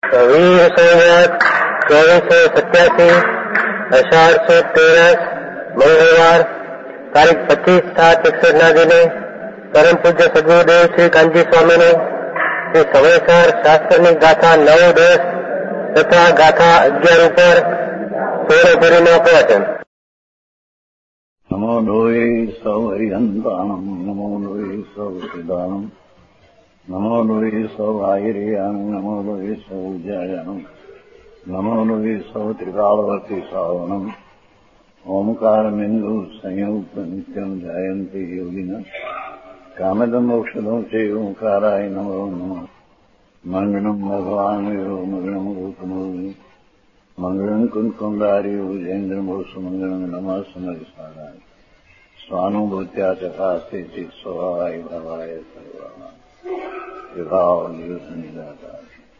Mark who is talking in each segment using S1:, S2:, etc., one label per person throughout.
S1: 2487 અષાઢ સુદ 13 મંગળવાર તારીખ 25/7/61 ના દિને પરમ પૂજ્ય સદગુરુદેવ શ્રી કાનજી સ્વામીને શ્રી સવયસાર શાસ્ત્રની ગાથા 9-10 તથા ગાથા 11 ઉપર પૂર્ણપુરીમાં પ્રવચન.
S2: નમો લોહી સૌ હરિહંતાણમ નમો લોહી સૌ સિદ્ધાણમ નમો લોહી સૌ આયર્યાણ નમો લોહી સૌ જયાણમ નમો લોહી સૌ ત્રિકાળવતી શ્રાવણમ ઓમકારમિંદુ સંયુક્ત નિત્યમ જયંતી યોગિના કામદમોક્ષદો છે ઓંકારાય નમો નમઃ. મંગળમ ભગવાન વીરો મંગળમ ગૌતમોની મંગળમ કુંકુંડારી ઉજેન્દ્રમોષ મંગળમ નમઃ સમરિસારાય સ્વાનુભૂત્યા ચકાસ્તે ચિત સ્વભાવાય ભાવાય સર્વા વિભાવ નિદાતા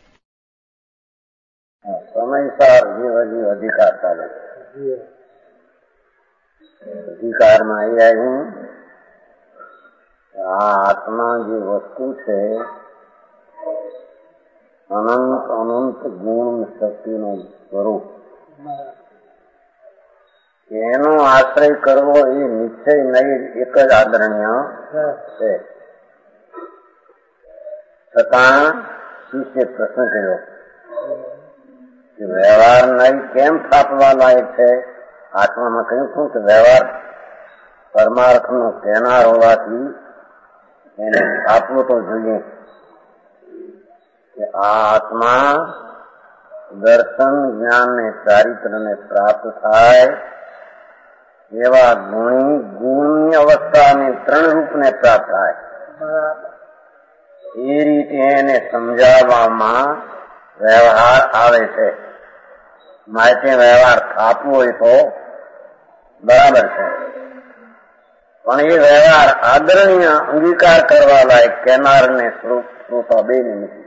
S3: સમયસાર જીવ અધિકાર ચાલે અધિકારમાં અહીંયા હું આ આત્મા જે વસ્તુ છે અનંત અનંત ગુણ શક્તિનું સ્વરૂપ, એનો આશ્રય કરવો એ નિશ્ચય નહીં એક જ આદરણીય છે. છતાં શિષ્ય પ્રશ્ન કર્યો કે વ્યવહાર નહીં કેમ સ્થાપવા લાયક છે? આત્મામાં કહ્યું છું કે વ્યવહાર પરમાર્થનો કહેનાર હોવાથી એને સ્થાપવો તો જોઈએ કે આ આત્મા દર્શન જ્ઞાન ને ચારિત્ર ને પ્રાપ્ત થાય એવા ગુણની અવસ્થા અને 3 રૂપને પ્રાપ્ત થાય એ રીતે એને સમજાવવામાં વ્યવહાર આવે છે. માટે વ્યવહાર સ્થાપવો હોય તો બરાબર છે, પણ એ વ્યવહાર આદરણીય અંગીકાર કરવા લાયક કેનાર ને શ્રોતા બે ને નથી.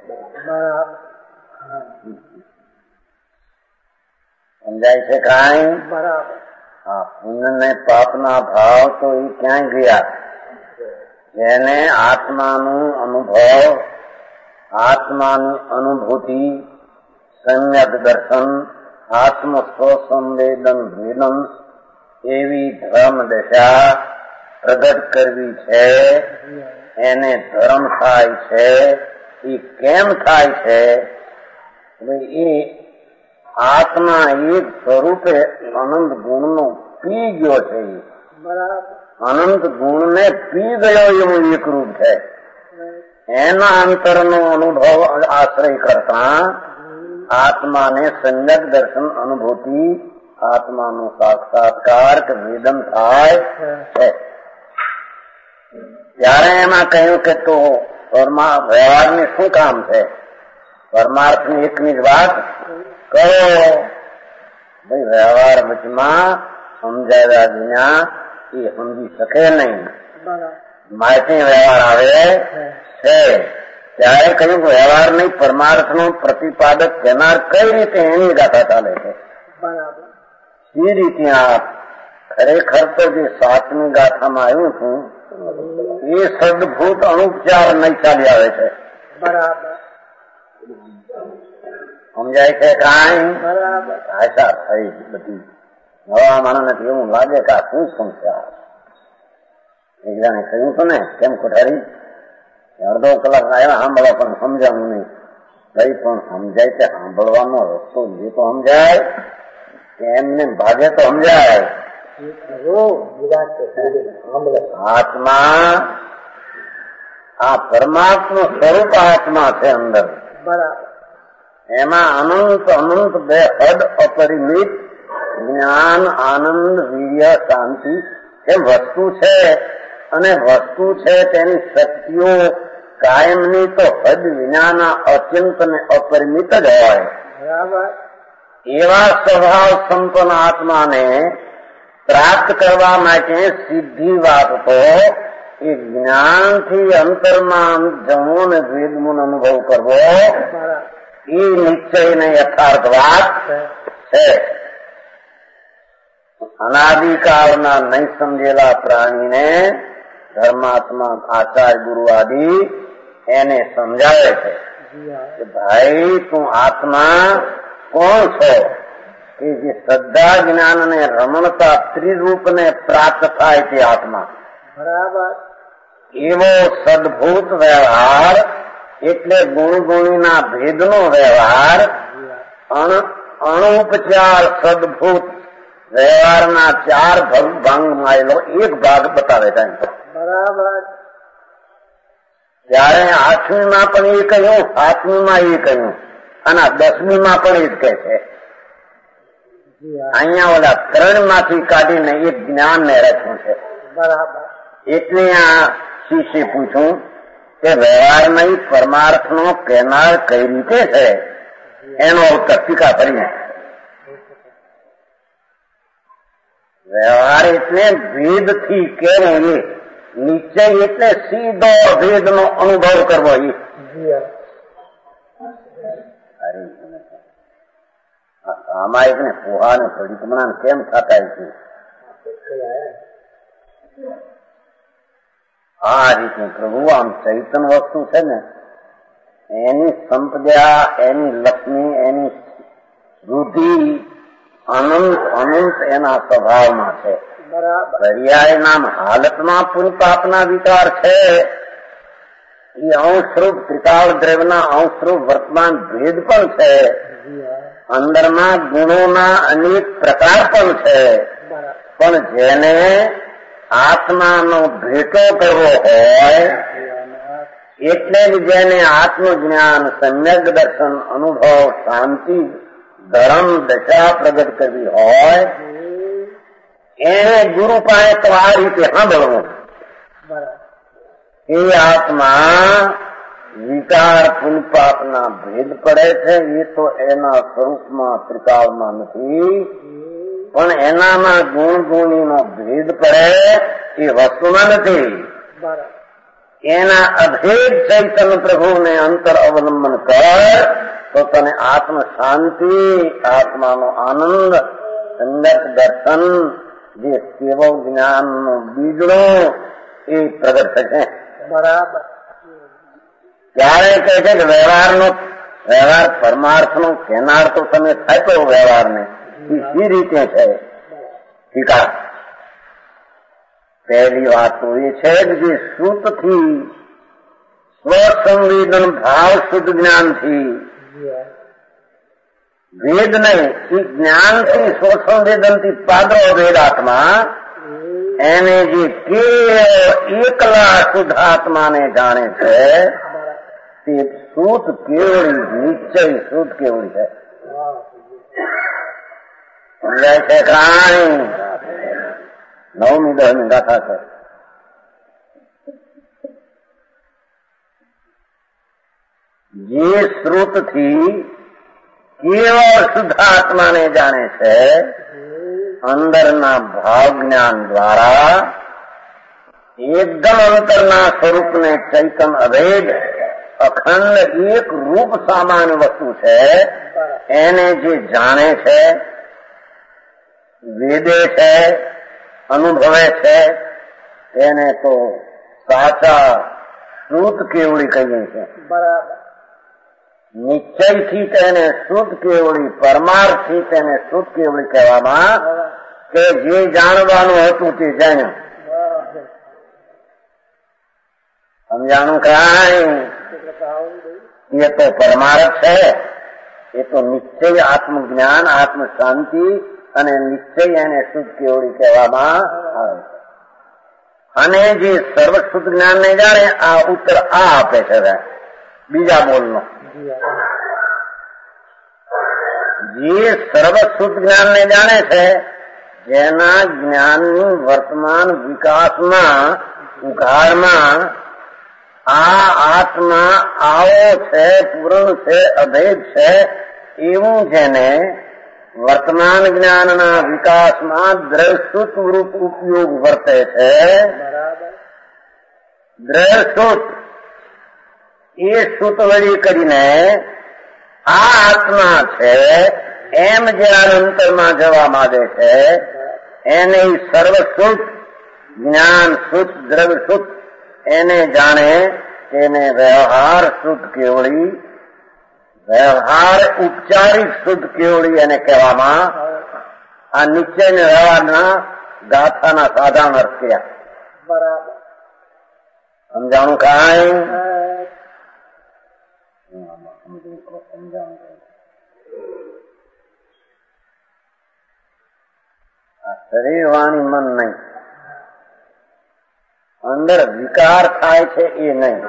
S3: સમજાય છે કાંઈ? હા, પુણ્ય ને પાપના ભાવ તો એ ક્યાંય ગયા? જેને આત્માનું અનુભવ, આત્માની અનુભૂતિ, સમ્યક દર્શન, આત્મ સ્વસંવેદન વેદન એવી ધર્મ દશા પ્રગટ કરવી છે, એને ધર્મ થાય છે. એ કેમ થાય છે? એ આત્મા એક સ્વરૂપે અનંત ગુણનો પી ગયો છે. અનંત ગુણને પી ગયો એવું એક રૂપ છે. એના અંતરનો અનુભવ આશ્રય કરતા આત્માને સમ્યક દર્શન અનુભૂતિ, આત્માનો સાક્ષાત્કાર કે વેદન થાય છે. ત્યારે એમાં કહ્યું કે તો વ્યવહારની શું કામ છે? પરમાર્થની એકની જ વાત કરો. ભાઈ વ્યવહાર વચમાં સમજાવ્યા વિના એ સમજી શકે નહીં, માટે વ્યવહાર આવે છે. ત્યારે કહ્યું કે વ્યવહાર નહીં પરમાર્થનો પ્રતિપાદક કહેનાર કઈ રીતે એની ગાથા ચાલે છે. એ રીતે આ ખરેખર તો જે 7મી ગાથામાં આવ્યું છું એ સદભૂત અનુપચાર નહીં ચાલી આવે છે. સમજાય છે કાંઈ? આશા થઈ બધી નવા માણસને એવું લાગે કે આ શું સંસાર. એક જણે કહ્યું હતું ને કેમ કોઠારી અડધો કલાક આવ્યા સાંભળવા પણ સમજાવું નહીં. કઈ પણ સમજાય છે સાંભળવાનો રસ્તો જે તો સમજાય એમને ભાગે તો સમજાય. આત્મા આ પરમાત્મા સ્વરૂપ આત્મા છે અંદર. એમાં અનંત અનંત બે હદ અપરિમિત જ્ઞાન આનંદ વીર્ય શાંતિ એ વસ્તુ છે. અને વસ્તુ છે તેની શક્તિઓ કાયમની તો હદ વિનાના અત્યંત ને અપરિમિત જ હોય. એવા સ્વભાવ સંપન્ન આત્માને પ્રાપ્ત કરવા માટે સીધી વાત તો એ જ્ઞાનથી અંતરમાં જમો ને ભેદમો અનુભવ કરવો એ નિશ્ચયને યથાર્થ વાત છે. અનાદિકાળના નહીં સમજેલા પ્રાણીને ધર્માત્મા આચાર્ય ગુરુ આદિ એને સમજાવે છે. કે ભાઈ તું આત્મા કોણ છો કે જે શ્રદ્ધા જ્ઞાન ને રમણતા ત્રિરૂપને પ્રાપ્ત થાય તે આત્મા.
S1: બરાબર.
S3: એવો સદભૂત વ્યવહાર એટલે ગુણગુણીના ભેદનો વ્યવહાર, અણુપચાર સદભૂત વ્યવહારના 4 ભાગમાં આવેલો એક ભાગ બતાવે છે.
S1: બરાબર.
S3: ત્યારે 8મીમાં પણ એ કહ્યું, 7મીમાં એ કહ્યું અને 10મીમાં પણ એ જ કહે છે. અહીંયા ઓલા 3માંથી કાઢીને એક જ્ઞાન ને રચ્યું છે.
S1: બરાબર.
S3: એટલે આ શિષ્ય પૂછ્યું કે વ્યવહારમાં પરમાર્થનો કેનાર કઈ રીતે છે, એનો ઉત્તર ટીકા કરીને. વ્યવહાર એટલે ભેદથી કેવું, એ નિશ્ચય એટલે સીધો ભેદનો અનુભવ કરવો. એ સામાયિક ને પોહા ને થોડીક મણા કેમ થતા છે આ રીતે પ્રભુ આમ ચૈતન વસ્તુ છે ને, એની સંપદા, એની લક્ષ્મી, એની વૃદ્ધિ અનંત અનંત એના સ્વભાવમાં છે. પર્યાય નામ હાલતમાં પુનપાપના વિચાર છે. એ અંશરૂપ ત્રિકાળ દ્રવ્યના અંશરૂપ વર્તમાન ભેદ પણ છે. અંદરમાં ગુણોના અનેક પ્રકાર પણ છે. પણ જેને આત્માનો ભેટો કરવો હોય, એટલે જ જેને આત્મજ્ઞાન, સમ્યક દર્શન, અનુભવ, શાંતિ, ધર્મ, દશા પ્રગટ કરવી હોય, એને ગુરુ પાસે તો આ રીતે સાંભળવું. એ આત્મા વિકાર પુનપાપના ભેદ પડે છે. એ તો એના સ્વરૂપમાં ત્રિકાળમાં નથી, પણ એનામાં ગુણ ગુણીનો ભેદ પડે એ વસ્તુમાં નથી. એના અભેદ ચૈતન્ય પ્રભુને અંતર અવલંબન કર તો તને આત્મ શાંતિ, આત્માનો આનંદ, સંગત દર્શન, જે સેવ જ્ઞાનનો બીજડો એ પ્રગટ થશે.
S1: બરાબર.
S3: ત્યારે કહે છે કે વ્યવહાર પરમાર્થનો કેનાર તો તમે થાક્યો વ્યવહારને. એ રીતે છે ટીકા. પહેલી વાત તો એ છે કે જે શ્રુતથી, સ્વસંવેદન ભાવ શુદ્ધ જ્ઞાનથી, વેદ નહીં, એ જ્ઞાનથી સ્વસંવેદનથી પાદરો વેદાત્મા, એને જે એકલા શુદ્ધ આત્માને જાણે છે તે શુદ્ધ કેવળી, નિશ્ચય શુદ્ધ કેવળી છે. સમજાય છે કાંઈ? 9મી 10મી ગાથા છે. જે શ્રુતથી કેવળ શુદ્ધ આત્માને જાણે છે, અંદરના ભાવ જ્ઞાન દ્વારા એકદમ અંતરના સ્વરૂપને ચૈતન અભેદ અખંડ એક રૂપ સામાન્ય વસ્તુ છે, એને જે જાણે છે, વેદે છે, અનુભવે છે, તેને તો સાચા શુદ્ધ કેવળી કહીએ છીએ.
S1: બરાબર.
S3: નિશ્ચયથી તેને શુદ્ધ કેવળી, પરમાર્થથી તેને શુદ્ધ કેવળી કહેવામાં, કે જે જાણવાનું હતું તે જાણ્યું. સમજાણું કાંઈ? એ તો પરમાર્થ છે. એ તો નિશ્ચય આત્મજ્ઞાન, આત્મ શાંતિ અને નિશ્ચય એને શુદ્ધ કેવળી કહેવામાં આવે. અને જે સર્વ શુદ્ધ જ્ઞાન ને જાણે, આ ઉત્તર આ આપે છે બીજા બોલનો. જે સર્વ શુદ્ધ જ્ઞાન ને જાણે છે, જેના જ્ઞાનની વર્તમાન વિકાસમાં, ઉઘાડમાં આ આત્મા આવો છે, પૂર્ણ છે, અભેદ છે, એવું જેને વર્તમાન જ્ઞાનના વિકાસમાં દ્રષ્ટુત રૂપ ઉપયોગ વર્તે છે. દ્રષ્ટુત એ શ્રુત વળી કરીને આ આત્મા છે એમ જયારે અંતરમાં જવા માંગે છે, એને સર્વશુદ્ધ જ્ઞાન શુદ્ધ, દ્રવ્ય શુદ્ધ એને જાણે, તેને વ્યવહાર શુદ્ધ કેવળી વ્યવહાર ઉપચારિક શુદ્ધ કેવડી એને કહેવામાં આ નીચેના વ્યવહારના ગાથાના સાધારણ અર્થ કર્યા.
S1: બરાબર.
S3: સમજાણું કાંઈ? આ શરીર વાણી મન નહીં, અંદર વિકાર થાય છે એ નહીં,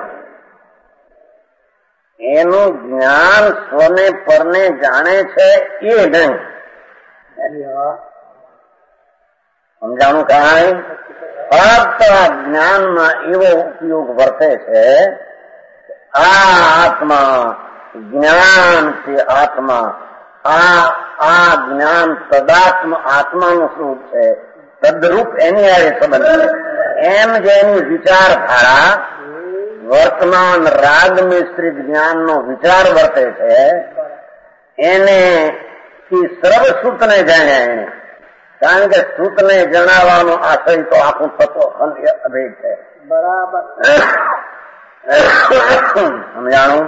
S3: એનું જ્ઞાન સ્વને પરને જાણે છે એ નહીં. સમજાણું કાંઈ? ફક્ત આ જ્ઞાનમાં એવો ઉપયોગ વર્તે છે, આ આત્મા જ્ઞાન તે આત્મા, આ જ્ઞાન તદાત્મ આત્માનું સ્વરૂપ છે, તદરૂપ એની આરે સંબંધ છે. એમ જેની વિચારધારા વર્તમાન રાગ મિશ્રિત જ્ઞાનનો વિચાર વર્તે છે, એને સર્વસૂતને જાણ્યા એને. કારણ કે સૂતને જણાવવાનો આશય તો આખું તત્વ અભેદ છે.
S1: બરાબર.
S3: સમજાણું?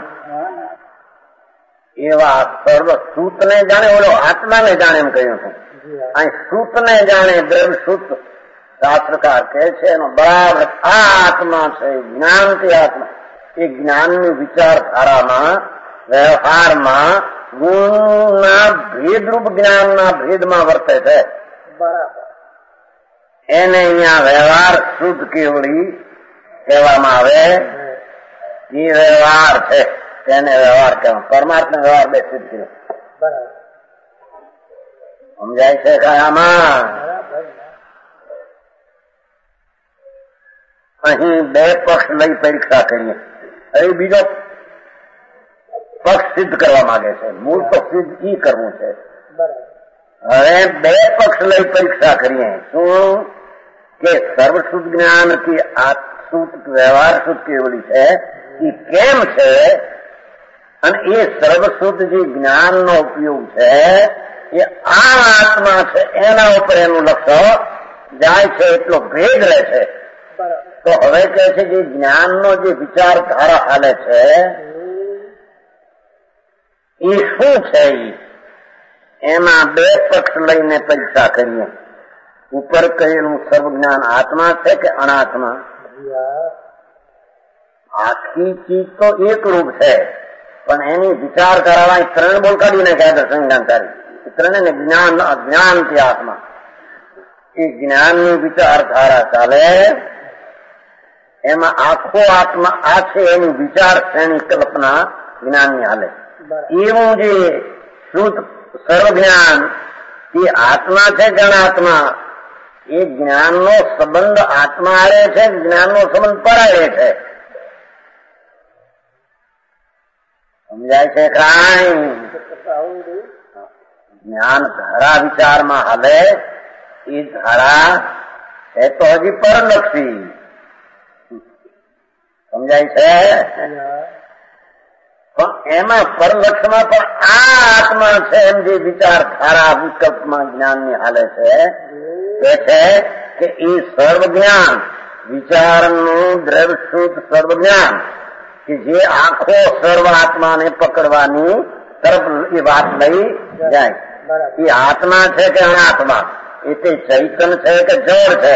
S3: એવા સર્વ સૂતને જાણે, ઓલો આત્માને જાણે એમ કહ્યું છે. અહીં સૂતને જાણે દ્રવ્ય સૂત શાસ્ત્રકાર કહે છે એનો બરાબર આ આત્મા છે, જ્ઞાનથી આત્મા. એ જ્ઞાનની વિચારધારામાં વ્યવહારમાં ગુણના ભેદરૂપ જ્ઞાનના ભેદમાં વર્તે છે.
S1: બરાબર.
S3: એને અહીંયા વ્યવહાર શુદ્ધ કેવડી કહેવામાં આવે. એ વ્યવહાર છે તેને વ્યવહાર કહેવાય. પરમાત્મા વ્યવહાર બે સિદ્ધ કર્યો.
S1: બરાબર.
S3: સમજાય છે આમાં? અહીં બે પક્ષ લઈ પરીક્ષા કરીએ. અહીં બીજો પક્ષ સિદ્ધ કરવા માંગે છે. મૂળ તો સિદ્ધ ઈ કરવું છે. હવે બે પક્ષ લઈ પરીક્ષા કરીએ. શું કે સર્વશુદ્ધ જ્ઞાનથી શુદ્ધ વ્યવહાર શુદ્ધ કેવડી છે એ કેમ છે, અને એ સર્વશુદ્ધ જે જ્ઞાનનો ઉપયોગ છે એ આ આત્મા છે એના ઉપર એનું લક્ષ્ય જાય છે, એટલો ભેદ રહે છે. તો હવે કહે છે કે જ્ઞાનનો જે વિચારધારા હાલે છે એ શું છે? એમાં બે પક્ષ લઈને પરીક્ષા કરીએ. ઉપર કહેલું સર્વજ્ઞાન આત્મા છે કે અનાત્મા? આખી ચીજ તો એકરૂપ છે, પણ એની વિચારધારા ત્રણ બોલ કાઢીને કહે દર્શનકારી ત્રણે જ્ઞાન અજ્ઞાનથી આત્મા. એ જ્ઞાનની વિચારધારા ચાલે, એમાં આખો આત્મા આ છે એની વિચાર શ્રેણી કલ્પના જ્ઞાનની હાલે. એવું જે શુદ્ધ સર્વજ્ઞાન એ આત્મા છે કે અનાત્મા? એ જ્ઞાનનો સંબંધ આત્મા હારે છે, જ્ઞાનનો સંબંધ પરાયે છે. સમજાય છે કાંઈ? જ્ઞાન ધારા વિચારમાં હાલે, એ ધારા એ તો હજી પરલક્ષી. સમજાય છે? પણ એમાં પરલક્ષમાં પણ આ આત્મા છે એમ જે વિચારધારા વિકલ્પમાં જ્ઞાનની હાલે છે એ છે કે એ સર્વજ્ઞાન વિચારનું દ્રવ્ય શુદ્ધ સર્વજ્ઞાન કે જે આખો સર્વ આત્માને પકડવાની તરફ એ વાત લઈ જાય. એ આત્મા છે કે અનાત્મા? એ તે ચૈતન છે કે જળ છે?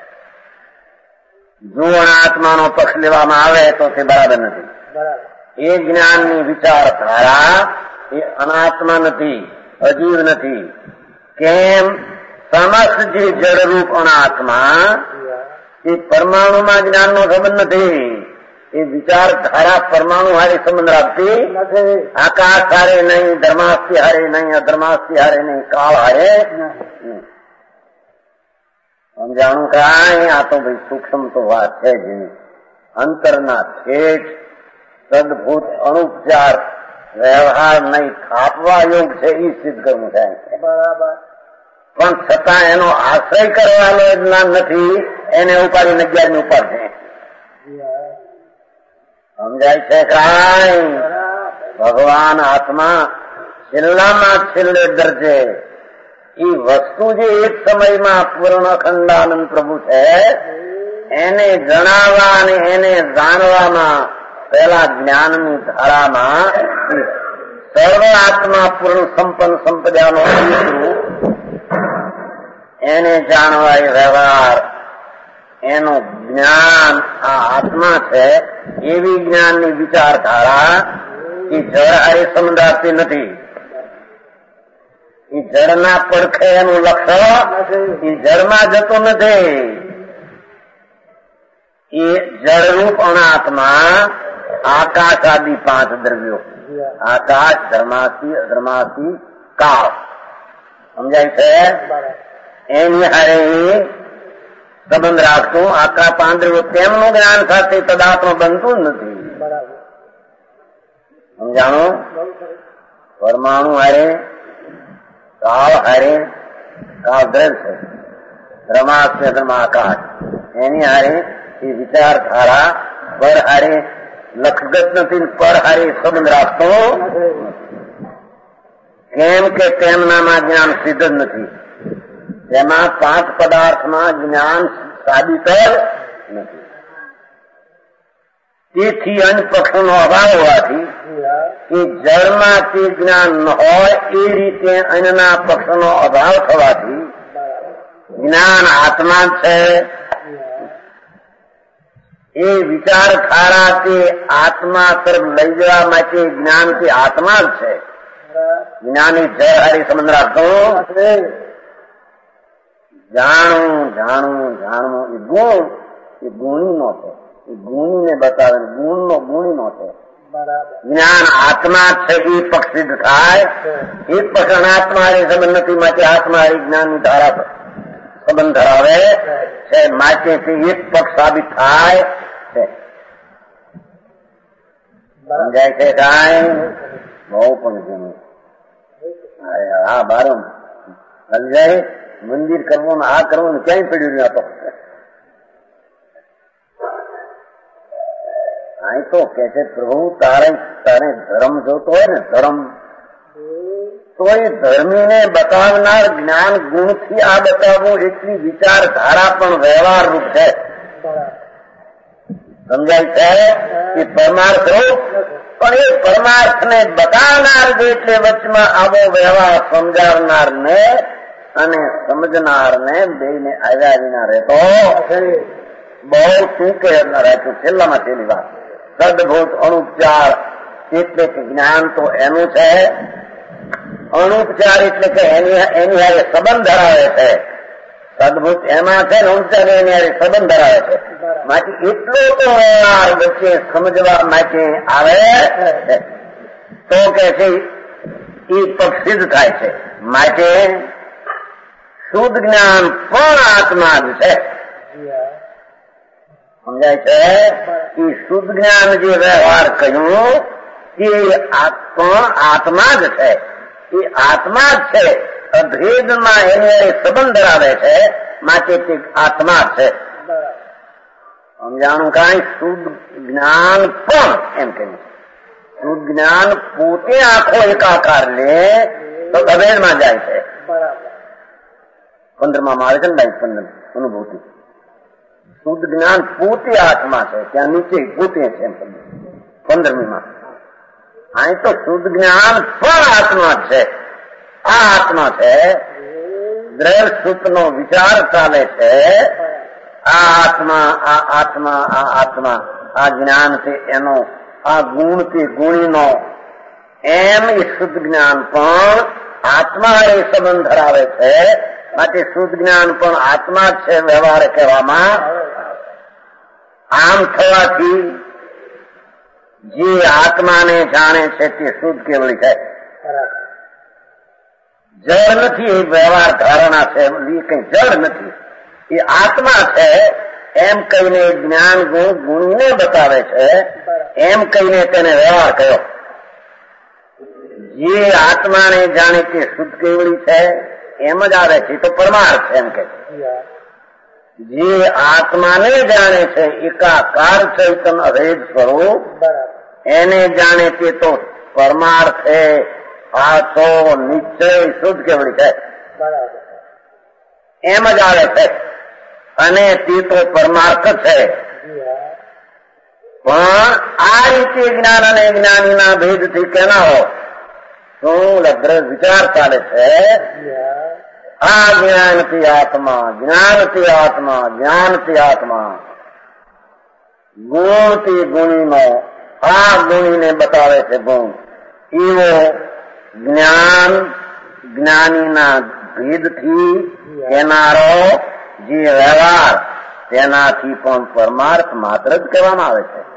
S3: જો અનાત્માનો પક્ષ લેવામાં આવે તો તે બરાબર નથી. એ જ્ઞાનની વિચારધારા એ અનાત્મા નથી, અજીવ નથી. કેમ? સમસ્ત જે જળરૂપ અનાત્મા એ પરમાણુમાં જ્ઞાનનો સંબંધ નથી. એ વિચારધારા પરમાણુ હારે સંબંધ રાખતી નથી. આકાશ હારે નહીં, ધર્માસ્થી હારે નહીં, અધર્માસ્થી હારે નહીં, કાળ હારે નહીં. સમજાણું કાંઈ? આ તો ભાઈ સૂક્ષ્મ તો વાત છે જ. અંતરના ઠેઠ સદભૂત અણુપચાર વ્યવહાર નહીં થાપવા યોગ છે એ સિદ્ધ કરવું થાય. બરાબર. પણ છતાં એનો આશ્રય કરવાનો જ્ઞાન નથી, એને ઉપાડીને 11મી ઉપર છે. સમજાય છે કાંઈ? ભગવાન આત્મા છેલ્લામાં છેલ્લે દરજે એ વસ્તુ જે એક સમયમાં પૂર્ણ અખંડાનંદ પ્રભુ છે એને જણાવવા અને એને જાણવામાં પેલા જ્ઞાનની ધારામાં સર્વ આત્મા પૂર્ણ સંપન્ન સંપદાનો રૂપ એને જાણવા એ વ્યવહાર એનું જ્ઞાન આ આત્મા છે એવી જ્ઞાનની વિચારધારા એ જળ હારી સમજાતી નથી. એ જળના પડખે એનું લક્ષ્ય એ જળમાં જતું નથી. એ જળરૂપ અનાત્મા આકાશ આદિ 5 દ્રવ્યો આકાશ ધર્માથી અધર્માથી કાળ સમજાય છે એની હારે સંબંધ રાખતું આખા 5 દ્રવ્યો તેમનું જ્ઞાન સાથે તદાત્મ બનતું જ નથી. સમજાણું? પરમાણુ હારે કાળ હારે કાળ દ્રવ્ય છે ધર્માથી અધર્મ આકાશ એની હારે એ વિચારધારા પર હારે લક્ષગત નથી પર હારે સંબંધ રાખતો કેમ કે તેમનામાં જ્ઞાન સિદ્ધ જ નથી. તેમાં 5 પદાર્થમાં જ્ઞાન સાબિત જ નથી. તેથી અન્ય પક્ષનો અભાવ હોવાથી એ જળમાં તે જ્ઞાન ન હોય એ રીતે અન્યના પક્ષનો અભાવ થવાથી જ્ઞાન આત્મા છે. એ વિચારધારા તે આત્મા તરફ લઈ જવા માટે જ્ઞાન તે આત્મા જ છે. જ્ઞાની જળ હારી સંબંધ રાખતો જાણવું જાણવું જાણવું એ ગુણ એ ગુણીનો છે. એ ગુણીને બતાવે ગુણનો ગુણીનો છે. જ્ઞાન આત્મા છે એ પક્ષ સિદ્ધ થાય. એક પક્ષ અનાત્મા હારી સંબંધ નથી માટે આત્મા હારી જ્ઞાનની ધારા સંબંધ ધરાવે છે માટે તે એક પક્ષ સાબિત થાય છે. સમજાય છે કાંઈ? બહુ પણ જૂનું હા બારો સમજાય. મંદિર કરવું આ કરવું ક્યાંય પડ્યું નહીં. આ તો અહીં તો કે છે પ્રભુ તારે ધર્મ જોતો હોય ને ધર્મ તો એ ધર્મીને બતાવનાર જ્ઞાન ગુણથી આ બતાવવું એટલી વિચારધારા પણ વ્યવહાર રૂપ છે. સમજાય છે? એ પરમાર્થ રૂપ પણ એ પરમાર્થને બતાવનાર જે એટલે વચમાં આવો વ્યવહાર સમજાવનાર ને અને સમજનાર ને બેને આવ્યા વિના રહેતો બહુ ટૂંકે રાખ્યું. છેલ્લામાં છેલ્લી વાત સદભૂત અણુપચાર એટલે કે જ્ઞાન તો એનું છે. અણુપચાર એટલે કે એની હારે સંબંધ ધરાવે છે. સદભૂત એમાં છે ને અણુપચાર એની હારે સંબંધ ધરાવે છે. માટે એટલો તો વ્યવહાર વચ્ચે સમજવા માટે આવે તો કે છે એ પક્ષ સિદ્ધ થાય છે. માટે શુદ્ધ જ્ઞાન પણ આત્મા જ છે. સમજાય છે? એ શુદ્ધ જ્ઞાન જે વ્યવહાર કહ્યું તે આત્મા જ છે. એ આત્મા જ છે. અભેદમાં એને સંબંધ ધરાવે છે માટે તે આત્મા જ છે. સમજાણું કાંઈ? શુદ્ધ જ્ઞાન પણ એમ કહ્યું. શુદ્ધ જ્ઞાન પોતે આખો એકાકાર લે તો અભેદમાં જાય છે. 15માં આવે છે ને 15 અનુભૂતિ. શુદ્ધ જ્ઞાન પોતે આત્મા છે. ત્યાં નીચે પોતે છે 15મીમાં. અહીં તો શુદ્ધ જ્ઞાન પણ આત્મા છે. આ આત્મા છે. દ્રઢ સૂત્રનો વિચાર ચાલે છે. આ આત્મા આ આત્મા આ આત્મા આ જ્ઞાન છે એનો આ ગુણ તે ગુણીનો એમ એ શુદ્ધ જ્ઞાન પણ આત્મા એ સંબંધ ધરાવે છે. માટે શુદ્ધ જ્ઞાન પણ આત્મા જ છે વ્યવહાર કહેવામાં. આમ થવાથી જે આત્માને જાણે છે તે શુદ્ધ કેવળી છે. જળ નથી. એ વ્યવહાર ધારણા છે. કઈ જળ નથી. એ આત્મા છે એમ કહીને જ્ઞાન ગુણ ગુણીને બતાવે છે. એમ કહીને તેને વ્યવહાર કર્યો. જે આત્માને જાણે તે શુદ્ધ કેવળી છે એમ જ આવે છે તો પરમાર્થ એમ કે જે આત્માને જાણે છે એકાકાર ચૈતન્ય અભેદ સ્વરૂપ એને જાણે તે તો પરમાર્થ છે. આછો નિશ્ચય શુદ્ધ કેવળી છે એમ જ આવે છે અને તે તો પરમાર્થ છે. પણ આ રીતે જ્ઞાન અને જ્ઞાનીના ભેદથી કેનારો શું લગ્ન વિચાર ચાલે છે? આ જ્ઞાનથી આત્મા, જ્ઞાનથી આત્મા, જ્ઞાનથી આત્મા, ગુણથી ગુણીનો આ ગુણીને બતાવે છે ગુણ. એવો જ્ઞાન જ્ઞાનીના ભેદથી કહેનારો જે વ્યવહાર તેનાથી પણ પરમાર્થ માત્ર જ કહેવામાં આવે છે.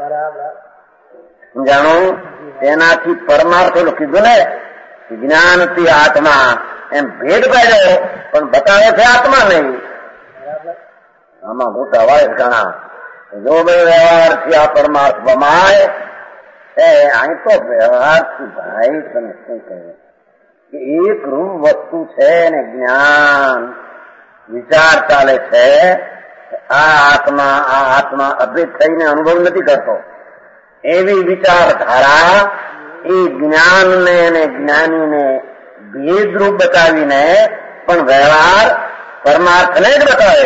S3: જાણો તેનાથી પરમાર્થ ઓલું કીધું ને જ્ઞાનથી આત્મા એમ ભેદ પાડ્યો પણ બતાવે છે આત્મા નહીં. આમાં મોટા વાય ઘણા જો ભાઈ વ્યવહારથી આ પરમાર્થ બમાય અહીં તો વ્યવહારથી ભાઈ તમે શું કહ્યું કે એક રૂપ વસ્તુ છે ને જ્ઞાન વિચાર ચાલે છે. આ આત્મા અભેદ થઈને અનુભવ નથી કરતો. એવી વિચારધારા એ જ્ઞાનને અને જ્ઞાનીને ભેદરૂપ બતાવીને પણ વ્યવહાર પરમાર્થને જ બતાવે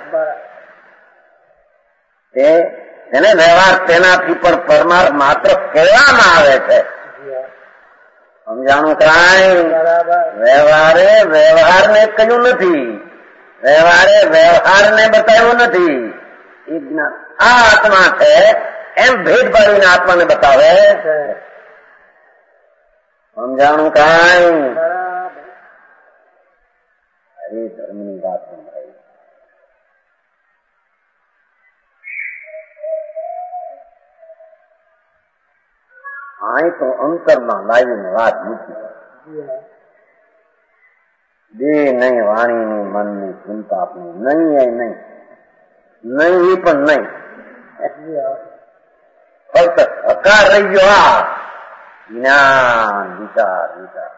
S3: છે. એને વ્યવહાર તેનાથી પણ પરમાર્થ માત્ર કહેવામાં આવે છે. સમજાણું કાંઈ? વ્યવહારે વ્યવહારને કહ્યું નથી, વ્યવહારે વ્યવહારને બતાવ્યું નથી. એ જ્ઞાન આ આત્મા છે એમ ભેદ પાડીને આત્માને બતાવે. સમજાણું કાંઈ? હરે ધર્મની વાત સંભળાઈ. અહીં તો અંતરમાં લાવીને વાત મૂકી. દેહ નહીં, વાણી નહીં, મનની ચિંતા આપણી નહીં, એ નહીં, નહીં એ પણ નહીં. ફક્ત હકાર રહી ગયો આ જ્ઞાન વિચાર વિચાર.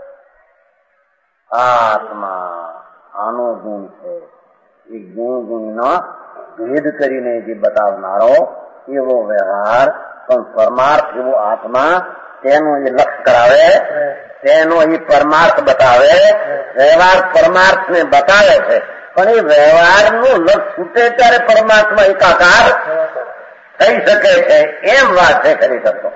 S3: આત્મા આનો ગુણ છે. એ ગુણનો ભેદ કરીને જે બતાવનારો એવો વ્યવહાર પણ પરમાર્થ એવો આત્મા તેનું એ લક્ષ કરાવે, તેનો એ પરમાર્થ બતાવે. વ્યવહાર પરમાર્થને બતાવે છે પણ એ વ્યવહારનું લક્ષ છૂટે ત્યારે પરમાર્થમાં એકાકાર થઈ શકે છે. એમ વાત છે ખરેખર તો.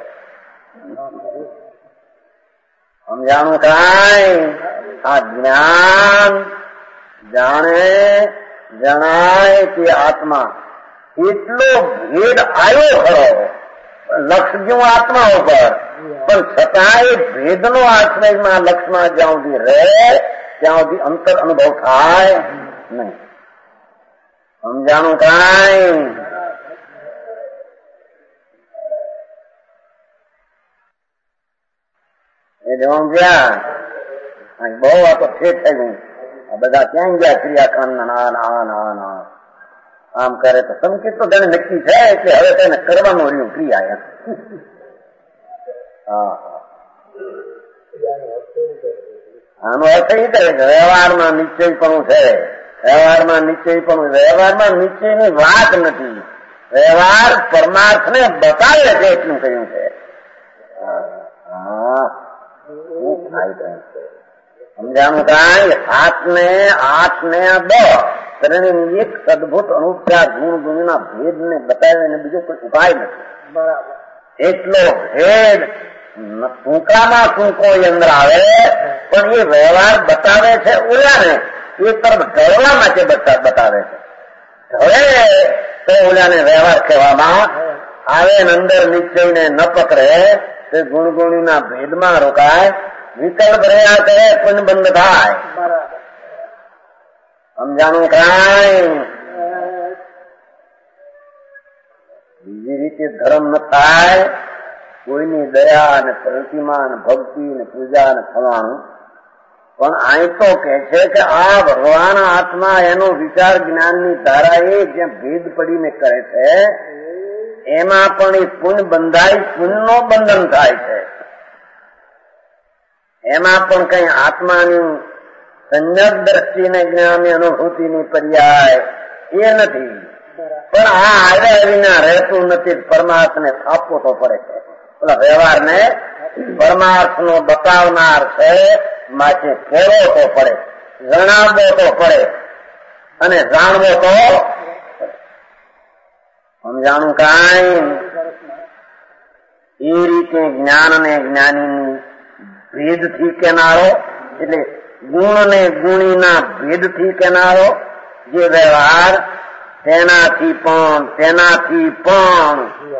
S3: સમજાણું કાંઈ? આ જ્ઞાન જાણે જણાય કે આત્મા એટલો ભેદ આવ્યો ખરો લક્ષ જેવું આત્મા ઉપર, પણ છતાંય ભેદનો આશ્રયમાં લક્ષમાં જ્યાં સુધી રહે ત્યાં સુધી અંતર અનુભવ થાય નહીં. સમજાણું કાંઈ? એ જવાબ ગયા બહુ આ તો ફેર થઈ ગયું. આ બધા ક્યાં ગયા ક્રિયાકાંડ ના આમ કરે તો સંકેત તો તેને નક્કી છે એટલે હવે તેને કરવાનું રહ્યું ક્રિયા. આનો અર્થ એ થાય કે વ્યવહારમાં નિશ્ચયપણું છે. વ્યવહારમાં નિશ્ચયપણું, વ્યવહારમાં નિશ્ચયની વાત નથી. વ્યવહાર પરમાર્થને બતાવે છે એટલું કહ્યું છે. સમજાણું કાંઈ? આઠને બ ત્રણેય એક સદભૂત અનુપચાર ગુણ ગુણના ભેદને બતાવે અને બીજો કોઈ ઉપાય નથી. બરાબર. એટલો ભેદ ટૂંકામાં ટૂંકો અંદર આવે પણ એ વ્યવહાર બતાવે છે ઓલાને એ તરફ ઢળવા માટે બતાવે છે. ઢળે તો ઓલાને વ્યવહાર કહેવામાં આવે. અંદર નિશ્ચયને ન પકડે તે ગુણગુણીના ભેદમાં રોકાય, વિકલ્પ રહ્યા કરે પુણ્ય બંધ થાય. સમજાણું કાંઈ? બીજી રીતે ધર્મ ન થાય. કોઈની દયા અને પ્રતિમા અને ભક્તિ ને પૂજા અને ફલાણું. પણ અહીં તો કે છે કે આ ભગવાન આત્મા એનો વિચાર જ્ઞાનની ધારાએ જ્યાં ભેદ પડીને કરે છે એમાં પણ એ પુણ્ય બંધાય, પુણ્યનો બંધન થાય છે. એમાં પણ કઈ આત્માની સંજ્ઞક દ્રષ્ટિને જ્ઞાનની અનુભૂતિની પર્યાય એ નથી. પણ આ આવ્યા વિના રહેતું નથી. પરમાર્થને આપવો તો પડે છે. પેલા વ્યવહારને પરમાર્થનો બતાવનાર છે માટે કહેવો તો પડે, જણાવવો તો પડે અને જાણવો તો. સમજાણું કાંઈ? એ રીતે જ્ઞાન અને જ્ઞાનીની ભેદથી કેનારો, એટલે ગુણ ને ગુણીના ભેદથી કેનારો જે વ્યવહાર, તેનાથી પણ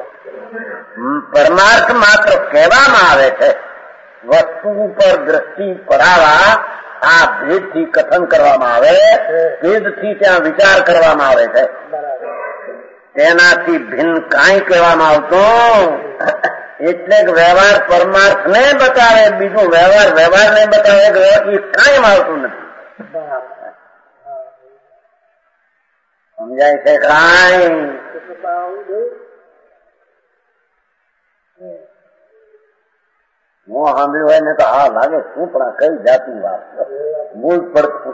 S3: પરમાર્થ માત્ર કહેવામાં આવે છે. વસ્તુ ઉપર દ્રષ્ટિ પડાવવા આ ભેદથી કથન કરવામાં આવે, ભેદથી ત્યાં વિચાર કરવામાં આવે છે. તેનાથી ભિન્ન કાંઈ કહેવામાં આવતું. એટલે કે વ્યવહાર પરમાર્થ ને બતાવે, બીજું વ્યવહાર ને બતાવે કે એ કાંઈ આવતું નથી. સમજાય છે? કાંઈ હું સાંભળ્યું હોય ને તો હા લાગે શું પણ આ કઈ જાતિ વાત મૂળ પડતું.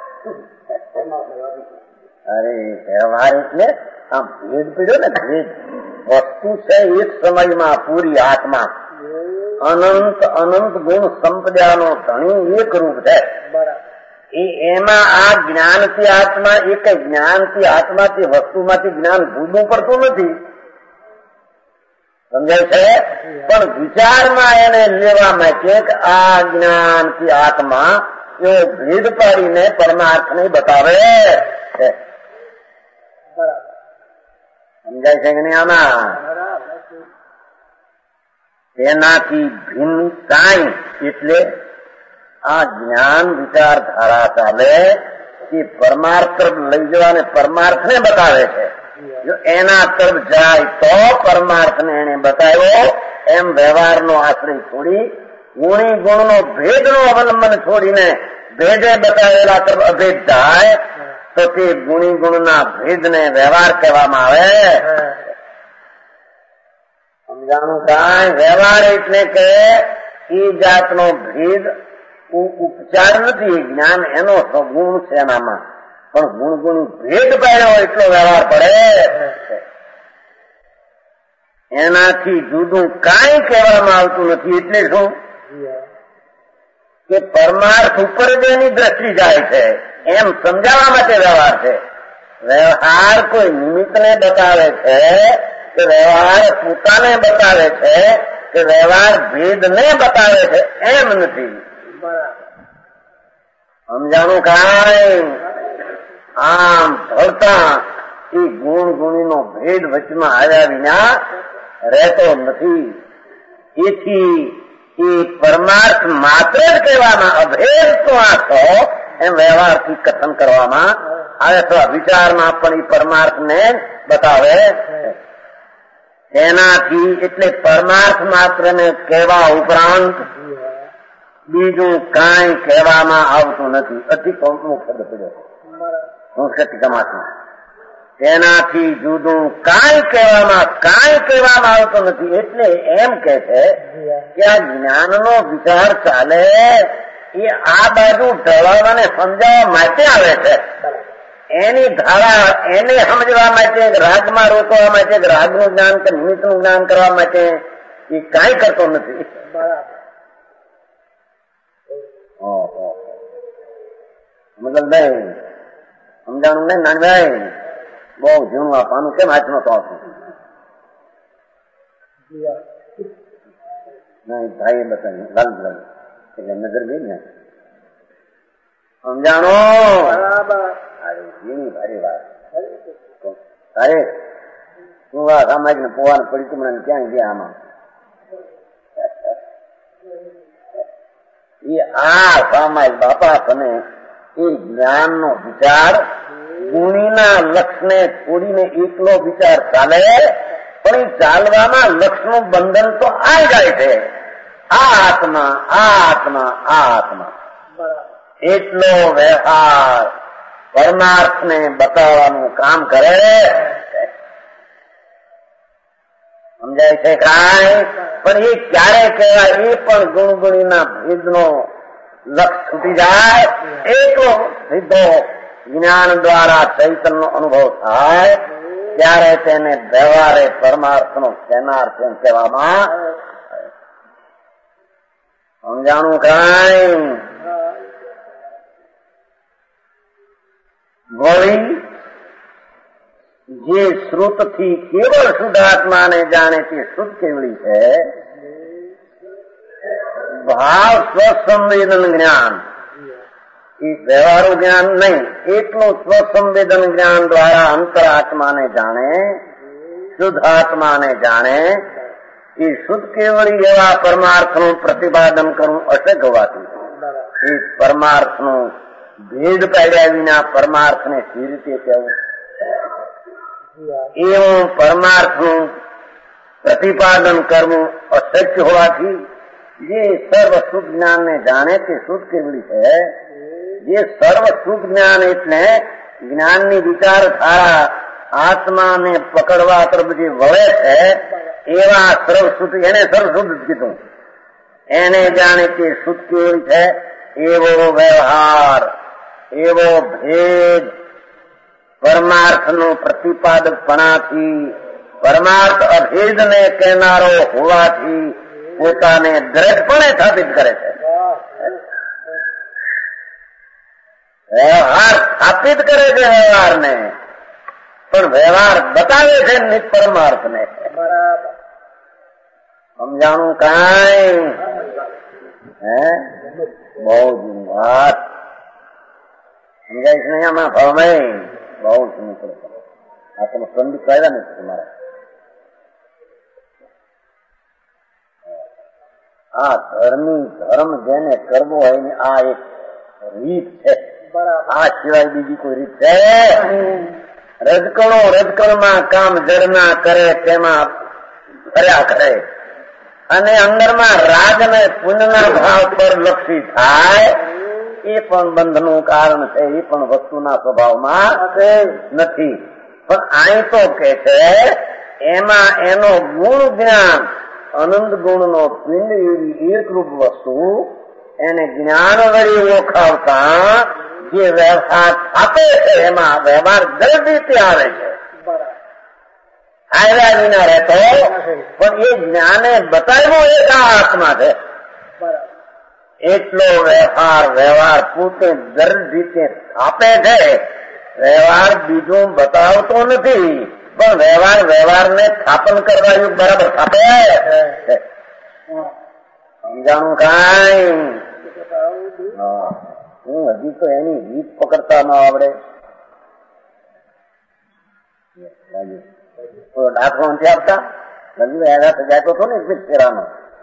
S3: અરે વ્યવહાર એટલે આમ ભેદ પીડ્યો ને, ભેદ વસ્તુ છે એક સમયમાં પૂરી આત્મા, અનંત ગુણ સંપદાનો ધણી એક રૂપ છે. એમાં આ જ્ઞાનથી આત્મા, એક જ્ઞાનથી આત્માથી વસ્તુમાંથી જ્ઞાન જુદું પડતું નથી. સમજાય છે? પણ વિચારમાં એને લેવા માટે કે આ જ્ઞાનથી આત્મા એવો ભેદ પાડીને પરમાર્થને બતાવે છે. સમજાય છે કે નહીં? આમાં તેનાથી ભિન્ન કાંઈ એટલે આ જ્ઞાન વિચારધારા ચાલે કે પરમાર્થ તરફ લઈ જવાને પરમાર્થને બતાવે છે. જો એના તરફ જાય તો પરમાર્થને એને બતાવ્યો. એમ વ્યવહારનો આશ્રય છોડી ગુણી ગુણનો ભેદનો અવલંબન છોડીને ભેદે બતાવેલા તરફ અભેદ જાય તો તે ગુણી ગુણના ભેદને વ્યવહાર કહેવામાં આવે. સમજાણું? કાંઈ વ્યવહાર એટલે કે એ જાતનો ભેદ ઉપચાર નથી, જ્ઞાન એનો ગુણ છે એનામાં, પણ ગુણ ગુણી ભેદ પાડ્યો એટલો વ્યવહાર પડે. એનાથી જુદું કાંઈ કહેવામાં આવતું નથી. એટલે શું કે પરમાર્થ ઉપર જ એની દ્રષ્ટિ જાય છે એમ સમજાવવા માટે વ્યવહાર છે. વ્યવહાર કોઈ નિમિત્તને બતાવે છે કે વ્યવહાર પોતાને બતાવે છે કે વ્યવહાર ભેદને બતાવે છે એમ નથી. સમજાણું? કાંઈ આમ ધરતા એ ગુણ ગુણીનો ભેદ વચમાં આવ્યા વિના રહેતો નથી. એથી એ પરમાર્થ માત્ર જ કહેવામાં, અભેદ તો આ છો એમ વ્યવહારથી કથન કરવામાં આવે તો વિચારમાં પણ એ પરમાર્થને બતાવે. એનાથી એટલે પરમાર્થ માત્રને કહેવા ઉપરાંત બીજું કાંઈ કહેવામાં આવતું નથી. અતિ કૌંસનો શબ્દ પડ્યો સંસ્કૃતિકમાંથી. તેનાથી જુદું કાંઈ કહેવામાં આવતું નથી. એટલે એમ કે છે કે આ જ્ઞાનનો વિચાર ચાલે એ આ બાજુ ઢળાવાને સમજાવવા માટે આવે છે. એની ધારા એને સમજવા માટે, રાગમાં રોકવા માટે, રાગનું જ્ઞાન કે નિમિત્તનું જ્ઞાન કરવા માટે એ કાંઈ કરતો નથી. મતલબ નહીં સમજાણું નહીં? નાનભાઈ બહુ ઝીણું આપવાનું કેમ હાથમાં તો આવતું નહીં? ભાઈ બતાવી લાલ એટલે નજર ગઈ ને. સમજાણો? ઝીણી ભારી વાત. અરે તું આ સામાજિક ને પોવાનું પડી તું મને ક્યાં ગયા આમાં? એ આ સામાજ બાપા તમે એ જ્ઞાનનો વિચાર ગુણીના લક્ષને છોડીને એકલો વિચાર ચાલે, પણ એ ચાલવામાં લક્ષનું બંધન તો આ જાય છે. આ આત્મા એટલો વ્યવહાર પરમાર્થને બતાવવાનું કામ કરે. સમજાય છે? કાંઈ પણ એ ક્યારે કહેવાય? એ પણ ગુણગુણીના ભેદનો લક્ષ છૂટી જાય, એટલો સીધો જ્ઞાન દ્વારા ચૈતન્યનો અનુભવ થાય ત્યારે તેને વ્યવહારે પરમાર્થનો કહેનાર તેમ કહેવામાં. સમજાણું? કાંઈ વળી જે શ્રુતથી કેવળ શુદ્ધાત્માને જાણે તે શુદ્ધ કેવળી છે. ભાવ સ્વસંવેદન જ્ઞાન, એ વ્યવહારુ જ્ઞાન નહીં, એટલું સ્વસંવેદન જ્ઞાન દ્વારા અંતરાત્માને જાણે, શુદ્ધ આત્માને જાણે, એ શુદ્ધ કેવળી એવા પરમાર્થનું પ્રતિપાદન કરવું અશક્ય હોવાથી એ પરમાર્થનું ભેદ પાડ્યા વિના પરમાર્થને સી રીતે કહેવું, એવું પરમાર્થનું પ્રતિપાદન કરવું અશક્ય હોવાથી જે સર્વ શુદ્ધ જ્ઞાનને જાણે તે શુદ્ધ કેવળી છે. જે સર્વ શુદ્ધ જ્ઞાન એટલે જ્ઞાનની વિચારધારા આત્માને પકડવા તરફ જે વળે છે એવા સર્વશુદ્ધ, એને સર્વશુદ્ધ કીધું. એને જાણે તે શુદ્ધ કેવળી છે એવો વ્યવહાર, એવો ભેદ પરમાર્થનું પ્રતિપાદકપણાથી, પરમાર્થ અભેદને કહેનારો હોવાથી પોતાને દ્રઢપણે સ્થાપિત કરે છે. વ્યવહાર સ્થાપિત કરે છે વ્યવહારને, પણ વ્યવહાર બતાવે છે નિત પરમાર્થને. સમજાણું કાંઈ? બહુ જૂની વાત સમજાય છે નહીં આમાં ભાવમય, બહુ જૂની પડે. આ તમે પંડિત કાયદા નથી તમારા. આ ધર્મ જેને કરવો હોય ને આ એક રીત છે. આ સિવાય બીજી કોઈ રીત છે? રજકણમાં કામ જડના કરે તેમાં ફર્યા કરે અને અંદરમાં રાગ ને પુણ્યના ભાવ પર લક્ષી થાય, એ પણ બંધનું કારણ છે. એ પણ વસ્તુના સ્વભાવમાં નથી. પણ અહીં તો કે છે એમાં એનો ગુણ જ્ઞાન, અનંત ગુણનો પિંડ એવી એકરૂપ વસ્તુ એને જ્ઞાન વળી ઓળખાવતા જે વ્યવહાર આપે છે એમાં વ્યવહાર દરેક રીતે આવે છે. આવ્યા વિના રહેતો, પણ એ જ્ઞાને બતાવ્યો એક આ આત્મા છે. એટલો વ્યવહાર પોતે દરેક રીતે આપે છે. વ્યવહાર બીજું બતાવતો નથી, પણ વ્યવહારને સ્થાપન કરવા યુગ બરાબર સ્થાપે. સમજાણું કાંઈ? હું હજી તો એની રીત પકડતા ન આવડે. દાખલો નથી આપતા, લગ્ન યાદ જતો હતો ને શેરાનો,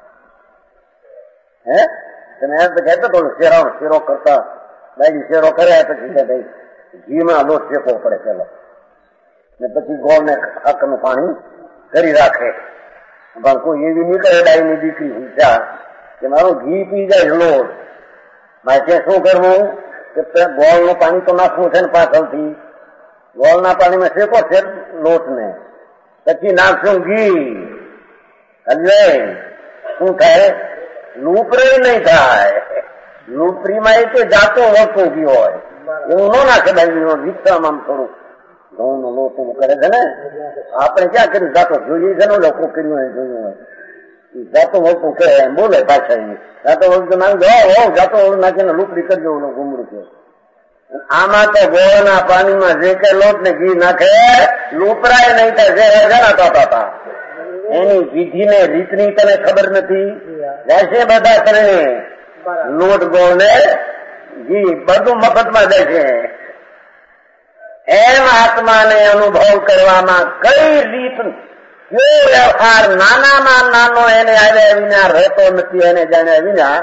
S3: તમે જતો હતો શેરાનો શેરો કરતા, દાદી શેરો કર્યા પછી કે ભાઈ ઘીમાં લોટ શેકવો પડે પેલો, ને પછી ગોળ ને ખાકરનું પાણી કરી રાખે. પણ કોઈ એવી નીકળે ડાઈની દીકરી હિંસા કે મારું ઘી પી જાય લોટ, મારે શું કરવું કે ગોળનું પાણી તો નાખવું છે ને પાછળથી, ગોળના પાણીમાં શેકો છે લોટ ને, પછી નાખશું ઘી. એટલે શું થાય? લૂપરી નહીં થાય. લૂપરીમાં એ તે જાતો ઓછું ઘી હોય એવું ન નાખે. બાજુ વિસ્તારમાં થોડું ઘઉં નો લોટ કરે છે ને, આપણે ક્યાં કર્યું? જાતો જોઈએ છે ને, લોકો કર્યું હોય જોયું હોય જાતો વળતું કહે બોલે પાછળ જાતો વળતું નાખી જાતો વળું નાખીને લૂપરી કરજો ગુમડું કે. આમાં તો ગોળના પાણીમાં જે કઈ લોટ ને ઘી નાખે લૂપરાય નહીં થાય. જરા એની વિધિ ને રીતની તને ખબર નથી. જશે બધા તને લોટ ગોળ ને ઘી બધું મફતમાં જશે. એમ આત્માને અનુભવ કરવામાં કઈ રીત, જો વ્યવહાર નાનામાં નાનો એને આવ્યા વિના રહેતો નથી, એને જાણ્યા વિના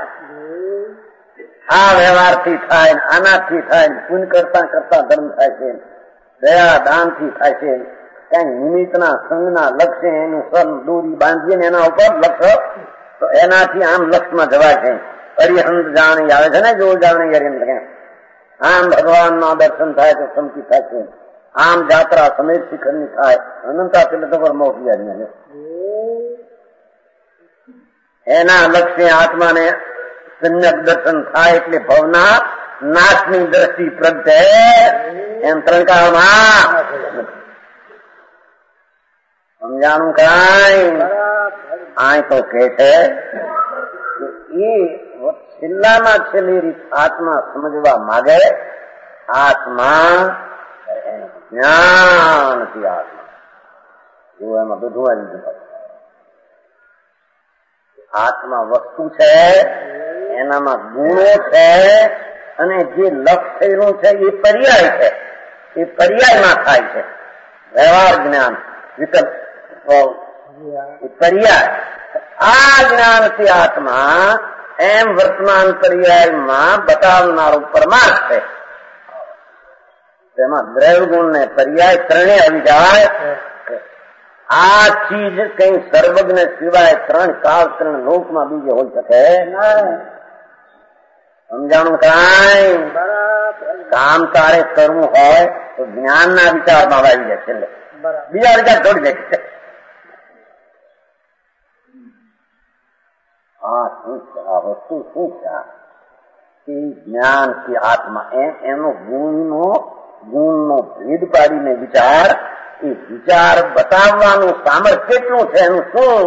S3: આ વ્યવહારથી થાય, આનાથી થાય, પુણ્ય કરતા કરતા ધર્મ થાય છે, દયા દાનથી થાય છે. કઈ નિમિત્તના સંઘના લક્ષ્ય એનું સન દોરી બાંધીને એના ઉપર લક્ષ્ય, તો એનાથી આમ લક્ષ્યમાં જવાય છે. અરિહંત જાણી આવે છે ને, જો જાણી અરિહંત આમ ભગવાનના દર્શન થાય તો સંકિત થાય છે. આમ જાત્રા સમેત શિખરની થાય અનંતા પેલે તો મોટી એના લક્ષ્ય આત્માને સમ્યક દર્શન થાય એટલે ભવના નાશની દ્રષ્ટિ પ્રગટે. એમ ત્રણકાળમાં સમજાણું કાંઈ? આ તો કે છે એ છેલ્લામાં છેલ્લી રીત આત્મા સમજવા માગે. આત્મા જ્ઞાનથી આત્મા એવું એમાં બધું આવી ગયું. આત્મા વસ્તુ છે એનામાં ગુણો છે અને જે લક્ષ થયેલું છે એ પર્યાય છે. એ પર્યાયમાં થાય છે. વ્યવહાર જ્ઞાન વિકલ્પ એ પર્યાય. આ જ્ઞાનથી આત્મા એમ વર્તમાન પર્યાયમાં બતાવનારું પરમાર્થ છે. તેમાં દ્રવ્ય ગુણ ને પર્યાય ત્રણે આવી જાય. આ ચીજ કઈ સર્વજ્ઞ સિવાય ત્રણ કાળ ત્રણ લોકમાં બીજે હોઈ શકે. સમજાણું કાંઈ કામ તારે કરવું હોય તો જ્ઞાનના વિચારમાં આવી જાય છેલ્લે. બીજા વિચાર છોડી દે. આ શું છે? આ વસ્તુ શું છે? એ જ્ઞાન કે આત્મા એનો ગુણનો ભેદ પાડીને વિચાર, એ વિચાર બતાવવાનું સામર્થ્ય કેટલું છે એનું શું?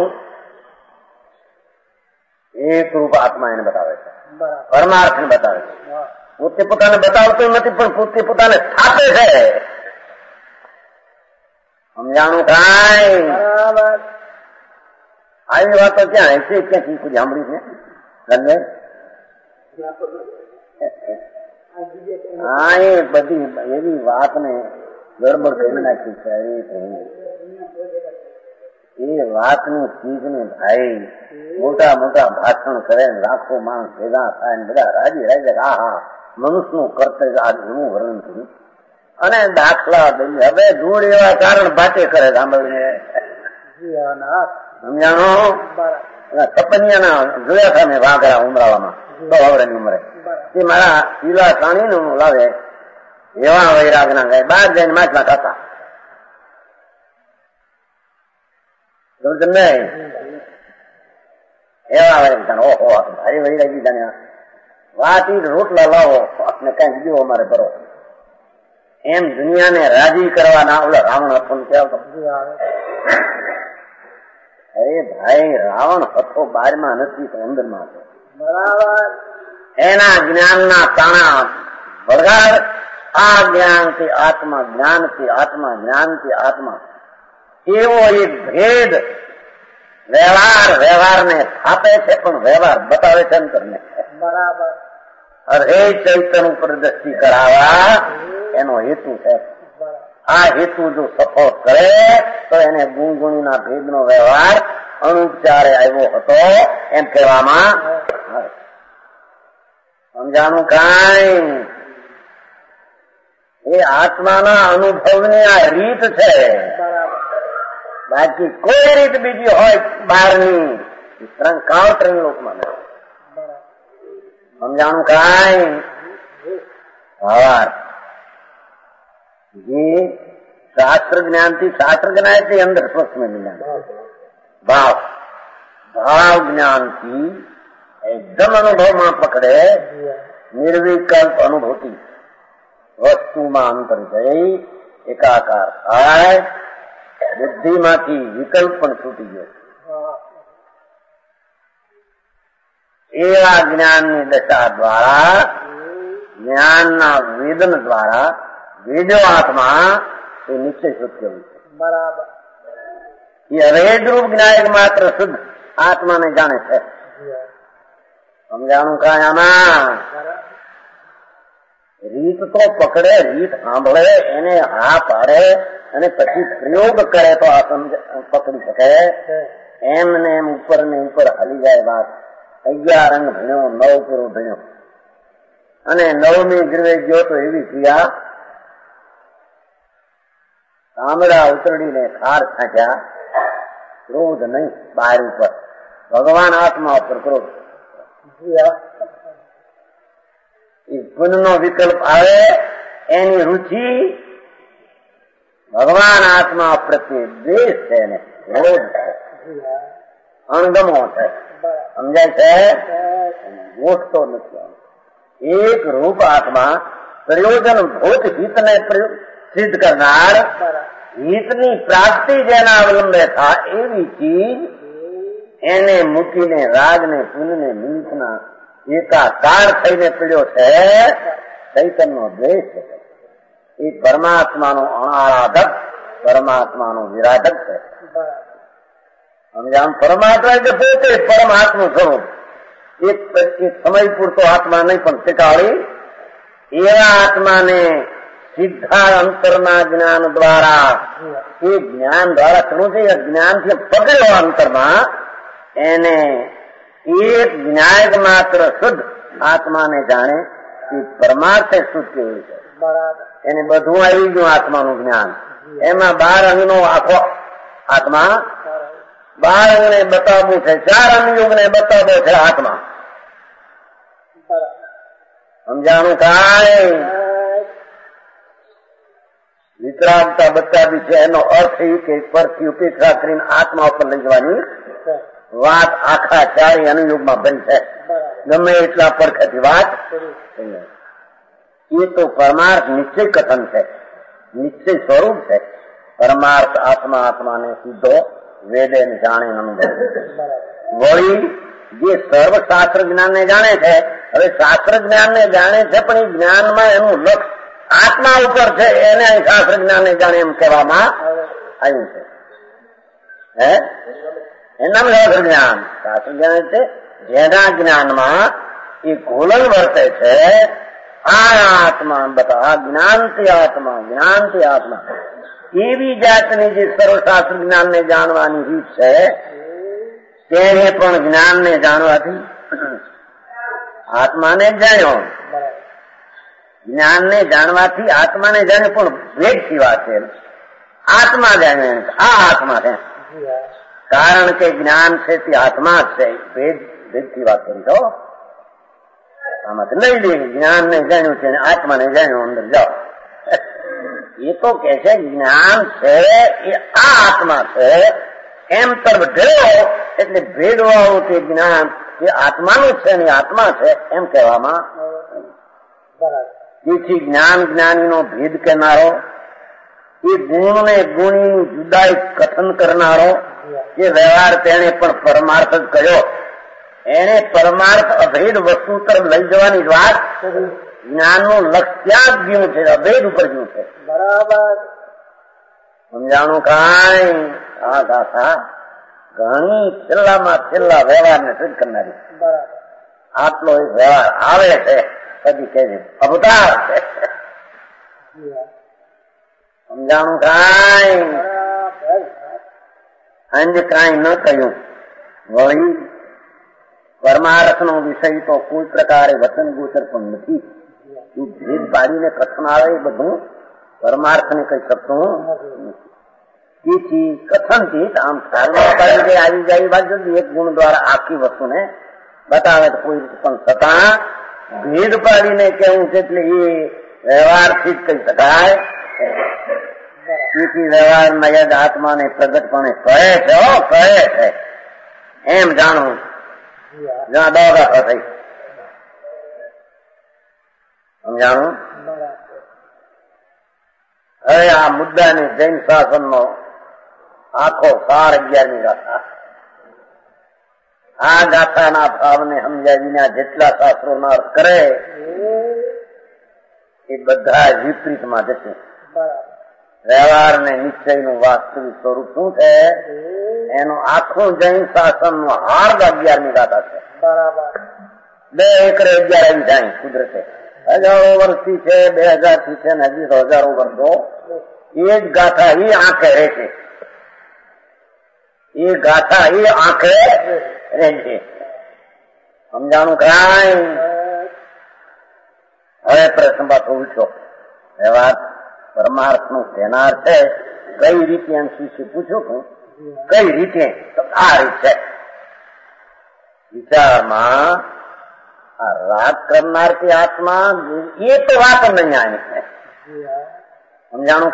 S3: એક રૂપ આત્મા એને બતાવે છે, પરમાર્થ ને બતાવે છે. પોતે પોતાને બતાવતું નથી પણ પોતે પોતાને સ્થાપે છે. સમજાણું કાંઈ? આવી વાતો ક્યાં હશે? ક્યાંથી કોઈ સાંભળી છે? હા, એ બધી એવી વાતને ગડબડ કરી નાખી છે. એ વાતની ચીજને ભાઈ મોટા મોટા ભાષણ કરે ને લાખો માણસ ભેગા થાય ને બધા રાજી રાજી. હા હા, મનુષ્યનું કર્તવ્ય આ ઘણું વર્ણન કર્યું અને દાખલા દઈએ. હવે ધૂળ એવા કારણ ભાટે કરે સાંભળીને. સમજાણો? કપનિયાના જોયા હતા મેં વાઘરા ઉમરાવામાં 100 વર્ષની ઉંમરે. એ મારા પીલા સાણી નું લાવે એવા વૈરાગ ના ગાય બહાર જઈને માછલા ખાતા. નહીં એવા વૈરાગ. ઓહો, ભારી વૈરાગી જાણે વાત રોટલા લાવો ને કઈક બીજો અમારે કરો એમ દુનિયાને રાજી કરવાના. ઓલા રાવણ હતો કહેવાતો. અરે ભાઈ, રાવણ હતો 12માં નથી તો 15માં હતો. બરાબર. એના જ્ઞાનના તાણા વળગાડ. આ જ્ઞાનથી આત્મા, જ્ઞાનથી આત્મા, જ્ઞાનથી આત્મા, એવો એક ભેદ વ્યવહારને સ્થાપે છે પણ વ્યવહાર બતાવે છે અંતરને. બરાબર. અરે ચૈતન્ય ઉપર દ્રષ્ટિ કરાવવા એનો હેતુ છે. આ હેતુ જો સફળ કરે તો એને ગુણગુણીના ભેદનો વ્યવહાર અણુપચારે આવ્યો હતો એમ કહેવામાં. સમજાણું કાંઈ? એ આત્માના અનુભવની આ રીત છે. બાકી કોઈ રીત બીજી હોય બહારની ત્રણ લોકમાં. સમજાણું કાંઈ? ये शास्त्र ज्ञान थी, शास्त्र ज्ञान थी अंदर स्वस्थ में ज्ञान, भाव ज्ञान थी एकदम अनुभव में पकड़े निर्विकल्प अनुभूति वस्तु में अंतर गई एकाकार થાય બુદ્ધિમાંથી વિકલ્પ પણ છૂટી ગયો. એવા જ્ઞાનની દશા દ્વારા, જ્ઞાનના વેદન દ્વારા વેદો આત્મા એ નિશ્ચય શુદ્ધ કર્યું છે. બરાબર. એ અભેદરૂપ જ્ઞાયક માત્ર શુદ્ધ આત્માને જાણે છે. સમજાણું કાંઈ? આમાં રીત તો પકડે, રીત સાંભળે, એને હા પાડે અને પછી પ્રયોગ કરે તો આ પકડી શકે. એમને એમ ઉપર ને ઉપર હાલી જાય વાત. 11 અંગ ભણ્યો, 9 પૂરો ભણ્યો અને 9મી ગીરવે ગયો તો એવી ક્રિયા તાંબડા ઉતરડીને ખાર છાંટ્યા. ક્રોધ નહીં બહાર ઉપર, ભગવાન આત્મા ઉપર ક્રોધ. એ ગુણનો વિકલ્પ આવે એની રુચિ ભગવાન આત્મા પ્રત્યે દ્વેષ છે ને ક્રોધ છે, અણગમો છે. સમજાય છે? ગોઠતો નથી. એક રૂપ આત્મા પ્રયોજન ભૂત હિતને સિદ્ધ કરનાર, હિતની પ્રાપ્તિ જેના અવલંબે થાય એવી ચીજ એને મૂકીને રાગને પુણ્યને નિમિત્તના એકાકાર થઈને પીડ્યો છે. ચૈતન્યનો દ્વેષ છે. એ પરમાત્માનો અનારાધક, પરમાત્માનો વિરાધક છે. સમજામ? પરમાત્મા એટલે પોતે પરમાત્મા સ્વરૂપ. એક સમય પૂરતો આત્મા નહીં પણ ટીકાળી એવા આત્માને સીધા અંતરના જ્ઞાન દ્વારા એ જ્ઞાન દ્વારા શું છે જ્ઞાનથી પકડ્યો અંતરમાં એને એક જ્ઞાન માત્ર શુદ્ધ આત્માને જાણે કે પરમાર્થે શુદ્ધ કેવું છે એને બધું આવી ગયું આત્માનું જ્ઞાન એમાં 12 અંગનો આખો આત્મા 12 અંગને બતાવવું છે 4 અંગયુગને બતાવવો છે આત્મા સમજાણું કાંઈ વિતરાગતા બતાવી છે એનો અર્થ એ કે પરથી ઉપેક્ષા કરીને આત્મા ઉપર લઈ જવાની વાત આખા 4 અનુયુગમાં બની છે ગમે એટલા પડખેથી વાત એ તો પરમાર્થ નિશ્ચય કથન છે નિશ્ચય સ્વરૂપ છે પરમાર્થ આત્મા આત્માને સીધો વેદે જાણે અનુભવ વળી જે સર્વશાસ્ત્ર જ્ઞાનને જાણે છે હવે શાસ્ત્ર જ્ઞાનને જાણે છે પણ એ જ્ઞાનમાં એનું લક્ષ્ય આત્મા ઉપર છે એને શાસ્ત્ર જ્ઞાનને જાણે એમ કહેવામાં આવ્યું છે હે એનામ શાસ્ત્ર જ્ઞાન છે જેના જ્ઞાનમાં એ ગોલન વર્તે છે આ આત્મા બતા જ્ઞાનથી આત્મા એવી જાતની જે સર્વશાસ્ત્ર જ્ઞાનને જાણવાની રીત છે તેને પણ જ્ઞાનને જાણવાથી આત્માને જાણ્યો જ્ઞાનને જાણવાથી આત્માને જાણ્યો પણ ભેદથી વાત છે આત્મા જાણ્યો આ આત્મા છે કારણ કે જ્ઞાન છે તે આત્મા જ છે ભેદથી વાત કરી તો આમાંથી લઈ લે જ્ઞાનને જાણ્યું છે આત્માને જાણ્યું અંદર જાઓ એ તો કે છે જ્ઞાન છે એ આ આત્મા છે એમ તરફ ઢેરો એટલે ભેદવાળું તે જ્ઞાન એ આત્માનું છે ને આત્મા છે એમ કહેવામાં તેથી જ્ઞાન જ્ઞાનીનો ભેદ કહેનારો એ ગુણ ને ગુણીની જુદાઈ કથન કરનારો એ વ્યવહાર તેને પણ પરમાર્થ જ કર્યો એને પરમાર્થ અભેદ વસ્તુ તરફ લઈ જવાની વાત જ્ઞાનનું લક્ષ્ય જ ગયું છે અભેદ ઉપર ગયું છે બરાબર સમજાણું કાંઈ આ ગાથા ઘણી છેલ્લામાં છેલ્લા વ્યવહારને સિદ્ધ કરનારી આટલો એક વ્યવહાર આવે છે પછી કે છે અવતાર છે સમજાણું કાંઈ અંજ કાંઈ ન કહ્યું વળી પરમાર્થનો વિષય તો કોઈ પ્રકારે વચન ગોચર પણ નથી ભેદ પાડીને કથન આવે એ બધું પરમાર્થને કઈ શકતું તેથી કથનથી આમ ખ્યાલમાં પાડી આવી જાય બાજુ એક ગુણ દ્વારા આખી વસ્તુને બતાવે તો કોઈ રીતે પણ છતાં ભેદ પાડીને કેવું છે એટલે એ વ્યવહારથી જ કહી શકાય તેથી વ્યવહારમાં યદ આત્માને પ્રગટપણે કહે છે એમ જાણવું જ્યાં દોગા થઈ સમજાણું હવે આ મુદ્દાની જૈન શાસનનો આખો સાર 11મી ગાથા આ ગાથાના ભાવને સમજ્યા વિના જેટલા શાસ્ત્રોનો અર્થ કરે એ બધા વિપરીતમાં જશે વ્યવહાર ને નિશ્ચયનું વાસ્તવિક સ્વરૂપ શું છે એનું આખું જૈન શાસનનો હાર્દ 11મી ગાથા છે બરાબર 2 એકરે 11 આવી જાય કુદરતે હજારો વર્ષથી છે 2000 થી છે ને હજી તો હજારો વર્ષો એ જ ગાથા એ આંખે રહે છે એ ગાથા એ આંખે રહે છે સમજાણું કાંઈ હવે પ્રશ્ન પાછો ઉઠ્યો વ્યવહાર પરમાર્થ નું કહેનાર છે કઈ રીતે એમ શિષ્ય પૂછ્યું છું કઈ રીતે આ રીત છે વિચારમાં આ રાગ કરનાર કે આત્મા એ તો વાત નહીં આવી છે સમજાણું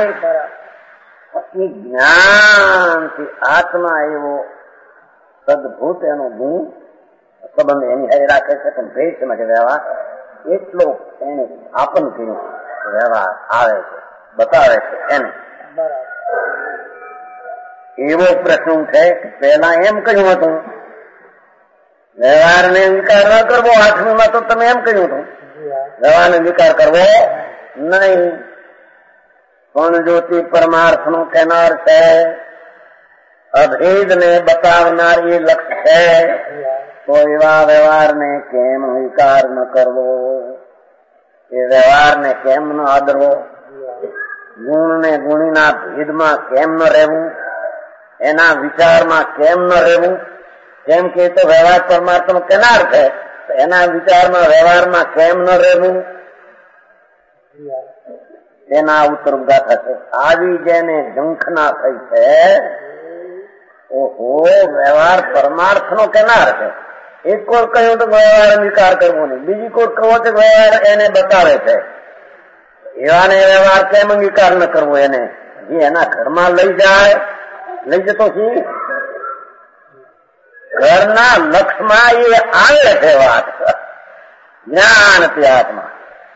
S3: કાંઈ જ્ઞાનથી આત્મા એવો સદભૂત એનો ગુણ સંબંધ એની હારે રાખે છે પણ ભેટમાં કે વ્યવહાર એટલો એને સ્થાપન કર્યું વ્યવહાર આવે છે બતાવે છે એને એવો પ્રસંગ છે કે પહેલા એમ કહ્યું હતું વ્યવહારને વિકાર ન કરવો 8મીમાં તો તમે એમ કહ્યું હતું વ્યવહારને વિકાર કરવો નહીં પણ જો તે પરમાર્થ નું કહેનાર છે અભેદ ને બતાવનાર એ લક્ષ્ય છે તો એવા વ્યવહારને કેમ વિકાર ન કરવો, એ વ્યવહારને કેમ ન આદરવો, ગુણ ને ગુણીના ભેદમાં કેમ ન રહેવું, એના વિચારમાં કેમ ન રહેવું. કેમ કે તો વ્યવહાર પરમાર્થનો કેનાર છે, એના વિચારમાં વ્યવહારમાં કેમ ન રહેવું, એના ઉત્તર ગાથા છે. આવી જેને ઝંખના થઈ છે, ઓહો વ્યવહાર પરમાર્થનો કેનાર છે. એક કોર કહ્યું તો વ્યવહાર વિકાર કરવો નહીં, બીજી કોર કહો તો વ્યવહાર એને બતાવે છે. એવાને વ્યવહાર કેમ અંગીકાર ન કરવો, એને જે એના ઘરમાં લઈ જાય, લઈ જતો છે ઘરના લક્ષમાં એ આવે છે વાત, જ્ઞાન ત્યાગમાં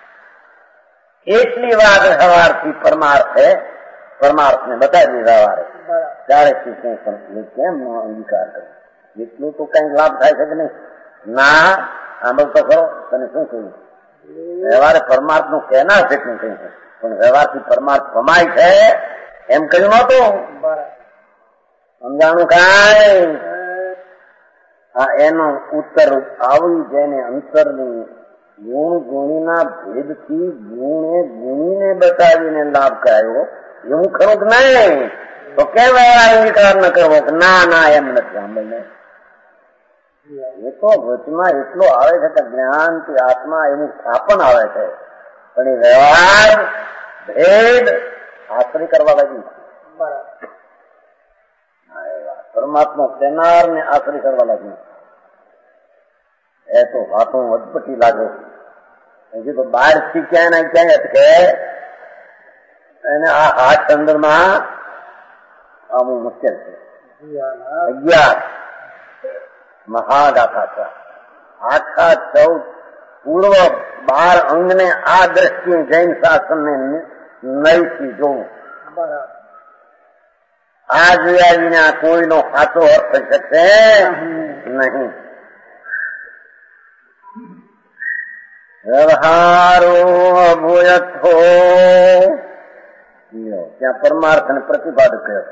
S3: એટલી વાત વ્યવહારથી પરમાર્થ છે. પરમાર્થને બતાવી વ્યવહારે ત્યારે શું કેમ નો અંગીકાર કરવો, એટલું તો કઈક લાભ થાય છે કે નહીં? ના, સાંભળ તો ખરો, તને શું કહ્યું? વ્યવહારે પરમાર્થ નું કહેનાર છે કે કહ્યું, પણ વ્યવહારથી પરમાર્થ કમાય છે એમ કહ્યું નતું. સમજાણું કાંઈ? આ એનો ઉત્તર આવી જેને અંતરની ગુણ ગુણીના ભેદથી ગુણે ગુણીને બતાવીને લાભ કરાયો, એવું ખરું કે નહીં? તો કેમ વ્યવહાર અંગીકાર ન કરવો? ના ના એમ નથી. સાંભળને, એ તો વચમાં એટલો આવે છે કે જ્ઞાન થી આત્મા એનું સ્થાપન આવે છે, પણ એ વ્યવહાર ભેદ આશ્રય કરવા લાગ્યું. પરમાત્મા કેનાર ને આશ્રય કરવા લાગ્યું. એ તો વાતો અટપટી લાગે. હજી તો બહાર થી ક્યાંય ને ક્યાંય અટકે, એને આ હાથ અંદરમાં આવું મુશ્કેલ છે. 11 મહાગાથા છે. આખા 14 પૂર્વ 12 અંગને આ દ્રષ્ટિએ જૈન શાસનને નહીથી જોવું. આ જોયા વિના કોઈનો સાચો અર્થ થઈ શકશે નહીં. વ્યવહારો અભૂયથો, ત્યાં પરમાર્થ અને પ્રતિપાદક કહ્યો.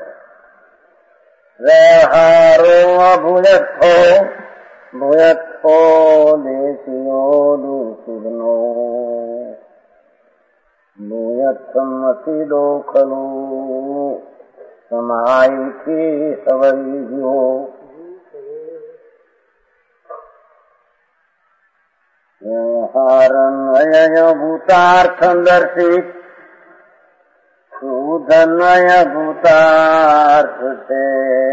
S3: વ્યવહારો અભૂયથો ભૂયથો દેશીયો દુર્સુદનો ભૂયથમસી દોખલું સમાયથી સવઈ ગયો. વ્યવહારનય ભૂતાર્થ દર્શિત શુદ્ધનય ભૂતાર્થ છે.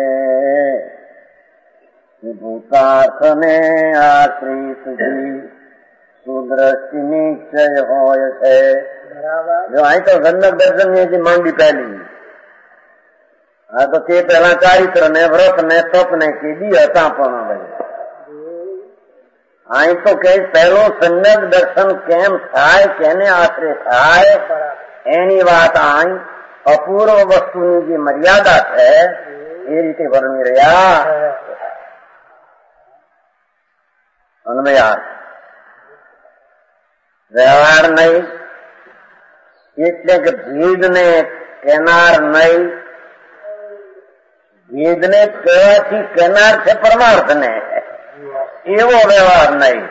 S3: ભૂતાર્થને આશ્રિત સુદ્રષ્ટિ નિશ્ચય હોય છે. જો અહીં તો ગંદક દર્શન ની હજી માંડી પહેલી. હા તો તે પેલા ચારિત્ર ને વ્રત ને તપ ને કીધી હતા, પણ અહીં તો કે પહેલો સંજ્ઞક દર્શન કેમ થાય, કેને આશ્રય થાય, એની વાત અહીં અપૂર્વ વસ્તુની જે મર્યાદા છે એ રીતે વર્ણી રહ્યા. અન્વયાર્થ વ્યવહાર નહીં એટલે કે ભેદને કેનાર નહીં. ભેદને કહેવાથી કેનાર છે પરમાર્થ ને, એવો વ્યવહાર નહીં.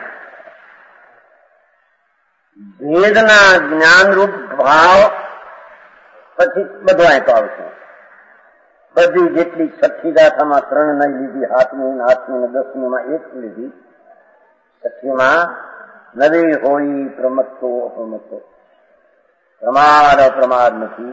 S3: ભેદના જ્ઞાનરૂપ ભાવ પછી બધું અહીં તો આવશે. બધી જેટલી 6 ગાથામાં 3 નહીં લીધી, 7મી 8મી ને 10મીમાં 1 લીધી. 6મીમાં નવી હોઈ પ્રમત્તો અપ્રમત્તો, પ્રમાદ અપ્રમાદ નથી.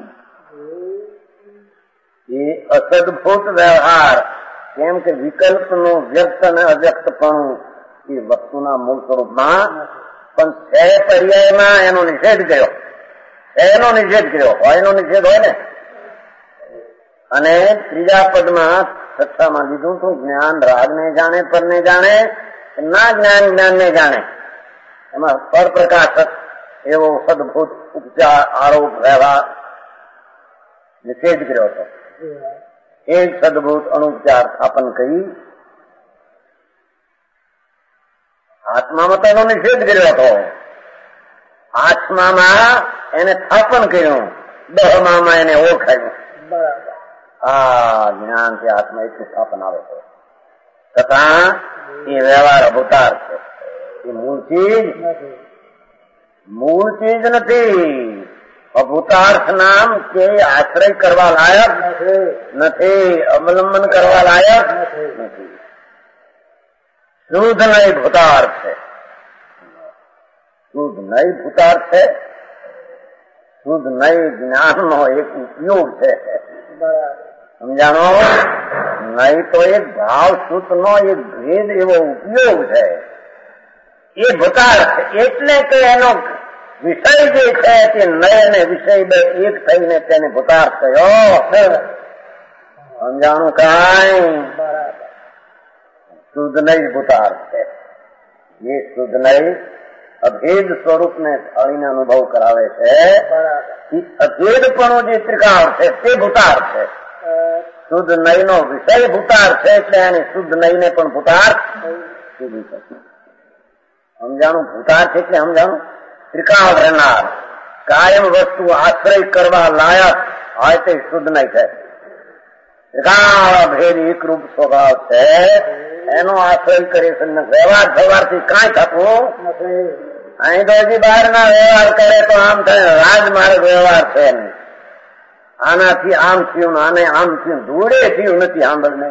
S3: એ અસદભૂત વ્યવહાર, કેમ કે વિકલ્પનું વ્યક્ત અને અવ્યક્તપણું એ વસ્તુના મૂળ સ્વરૂપમાં પણ છે પર્યાયમાં એનો નિષેધ કર્યો. એનો નિષેધ કર્યો હોય, એનો નિષેધ હોય ને. અને ત્રીજા પદમાં 6માં લીધું તું જ્ઞાન રાગને જાણે, પરને જાણે, ના જ્ઞાન જ્ઞાનને જાણે. એમાં પરપ્રકાશક એવો સદભૂત ઉપચાર આરોપ વ્યવહાર નિષેધ કર્યો હતો. એ સદભૂત અનુપચાર સ્થાપન કરી. આત્મામાં તો એનો નિષેધ કર્યો હતો. 8મામાં એને સ્થાપન કર્યું, 10મામાં એને ઓળખાયું. આ જ્ઞાન થી આત્મા એટલું સ્થાપન આવે છે. છતાં એ વ્યવહાર અભૂતાર છે. એ મૂળ ચીજ નથી. અભૂતાર્થ નામ કે આશ્રય કરવા લાયક નથી, અવલંબન કરવા લાયક નથી. શુદ્ધ નહીં ભૂતાર્થ છે. શુદ્ધ નહીં ભૂતાર્થ છે. શુદ્ધ નહીં જ્ઞાનનો એક ઉપયોગ છે. સમજાણો? નહીં તો એક ભાવ શુદ્ધનો એક ભેદ એવો ઉપયોગ છે. એ ભૂતાર્થ એટલે કે એનો વિષય જે છે તે નય અને વિષય બે એક થઈને તેને ભૂતાર્થ થયો. સમજાણું? કાંઈ શુદ્ધ નહીં ભૂતાર્થ છે. એ શુદ્ધ નહીં અભેદ સ્વરૂપને થાળીને અનુભવ કરાવે છે. અભેદપણો જે ત્રિકાળ છે તે ભૂતાર્થ છે. શુદ્ધ નયનો વિષય ભૂતાર્થ છે એટલે એની શુદ્ધ નયને પણ ભૂતાર્થ સુધી શકે. સમજાણું? ભૂતાર્થ એટલે સમજાણું? ત્રિકાળ રહેનાર, કાયમ વસ્તુ આશ્રય કરવા લાયક હોય તે શુદ્ધ નય છે. ત્રિકાળ અભેદ એકરૂપ સ્વભાવ છે, એનો આશ્રય કરી વ્યવહાર થવાથી કાંઈ થતું નથી. અહીં તો હજી બહારના વ્યવહાર કરે તો આમ થાય રાજમાર્ગ વ્યવહાર છે. આનાથી આમ થયું, આને આમ થયું, ધૂળે થયું નથી. સાંભળને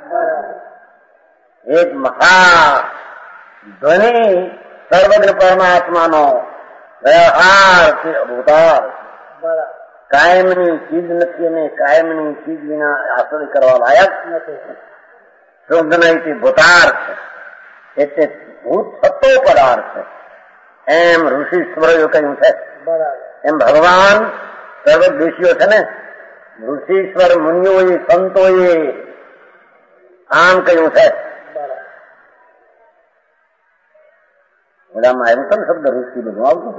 S3: એક મહા ધ્વનિ સર્વજ્ઞ પરમાત્માનો વ્યવહાર છે અભૂતાર. કાયમની ચીજ નથી અને કાયમની ચીજ વિના આશ્રય કરવા લાયક નથી. શુદ્ધ નહીં ભૂતાર્થ છે એટલે ભૂત થતો પદાર્થ છે. એમ ઋષિશ્વરોએ કહ્યું છે. એમ ભગવાન સર્વદ્વેષીઓ છે ને, ઋષિશ્વર મુનિઓએ સંતોએ આમ કહ્યું છે. બધામાં આવ્યું છે ને શબ્દ ઋષિ બધું આવતું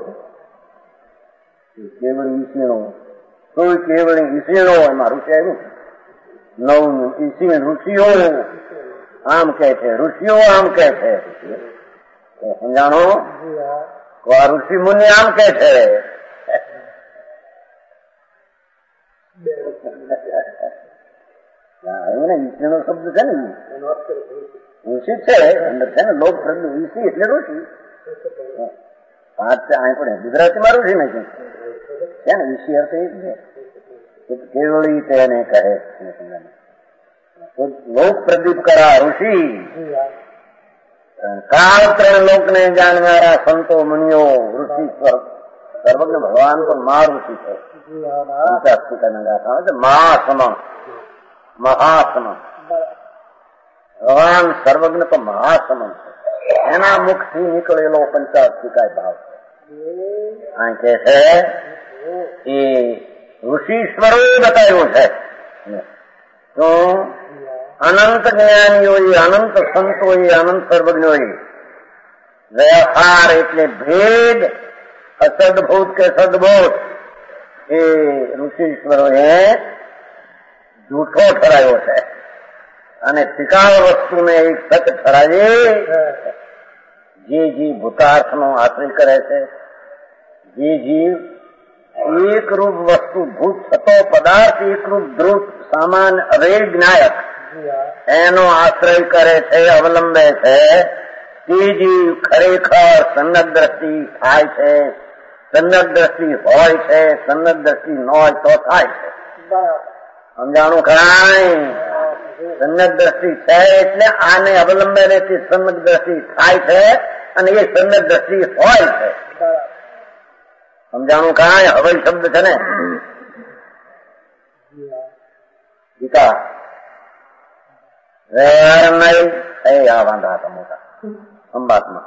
S3: કેવળી ઈસીણો, કોઈ કેવળી ઈસીણો એમાં ઋષિ આવ્યું. નવ ઈસીણ ઋષિઓ આમ કે છે, ઋષિઓ આમ કે છે. સમજાણો? આ ઋષિ મુનિ આમ કે છે. એવું ને ઈસીણો શબ્દ છે ને, ઋષિ છે અંદર છે ને, લોક ઋષિ એટલે ઋષિ. અહીં પણ ગુજરાતીમાં ઋષિ નહીં છે ને, ઋષિ અર્થ એ છે કેવળી તેને કહે. લોક પ્રદીપ કરા ઋષિ, કાળ ત્રણ લોકને જાણનારા સંતો મુનિઓ ઋષિ સર્વજ્ઞ ભગવાન તો મા ઋષિ છે. મહાસમમ મહાસમમ ભગવાન સર્વજ્ઞ તો મહાસમમ છે. એના મુખથી નીકળેલો પંચાસ્તિકાય ભાવ છે. આ કે છે એ ઋષિશ્વરોએ બતાવ્યું છે. તો અનંત જ્ઞાનીઓએ, અનંત સંતોએ, અનંત સર્વજ્ઞોએ વ્યવહાર એટલે ભેદ અસદભૂત કે સદભૂત એ ઋષિશ્વરોએ જૂઠો ઠરાયો છે. અને ત્રિકાળ વસ્તુને એક સત ઠરાવી. જે જીવ ભૂતાર્થનો આશ્રય કરે છે, જે જીવ એકરૂપ વસ્તુ ભૂત થતો પદાર્થ એકરૂપ ધ્રુત સામાન અવૈજ્ઞાયક એનો આશ્રય કરે છે, અવલંબે છે, તે જીવ ખરેખર સન્નત દ્રષ્ટિ થાય છે. સન્નત દ્રષ્ટિ હોય છે, સન્નત દ્રષ્ટિ ન હોય તો થાય છે. સમજાણું? કાંઈ સન્નત દ્રષ્ટિ છે એટલે આને અવલંબે રહેતી સન્નત દ્રષ્ટિ થાય છે અને એ સન્નત દ્રષ્ટિ હોય છે. સમજાણું? કાંઈ હવે શબ્દ છે ને ગીતા વ્યવહાર નહીં એ આ વાંધા હતા મોટા સંવાદમાં.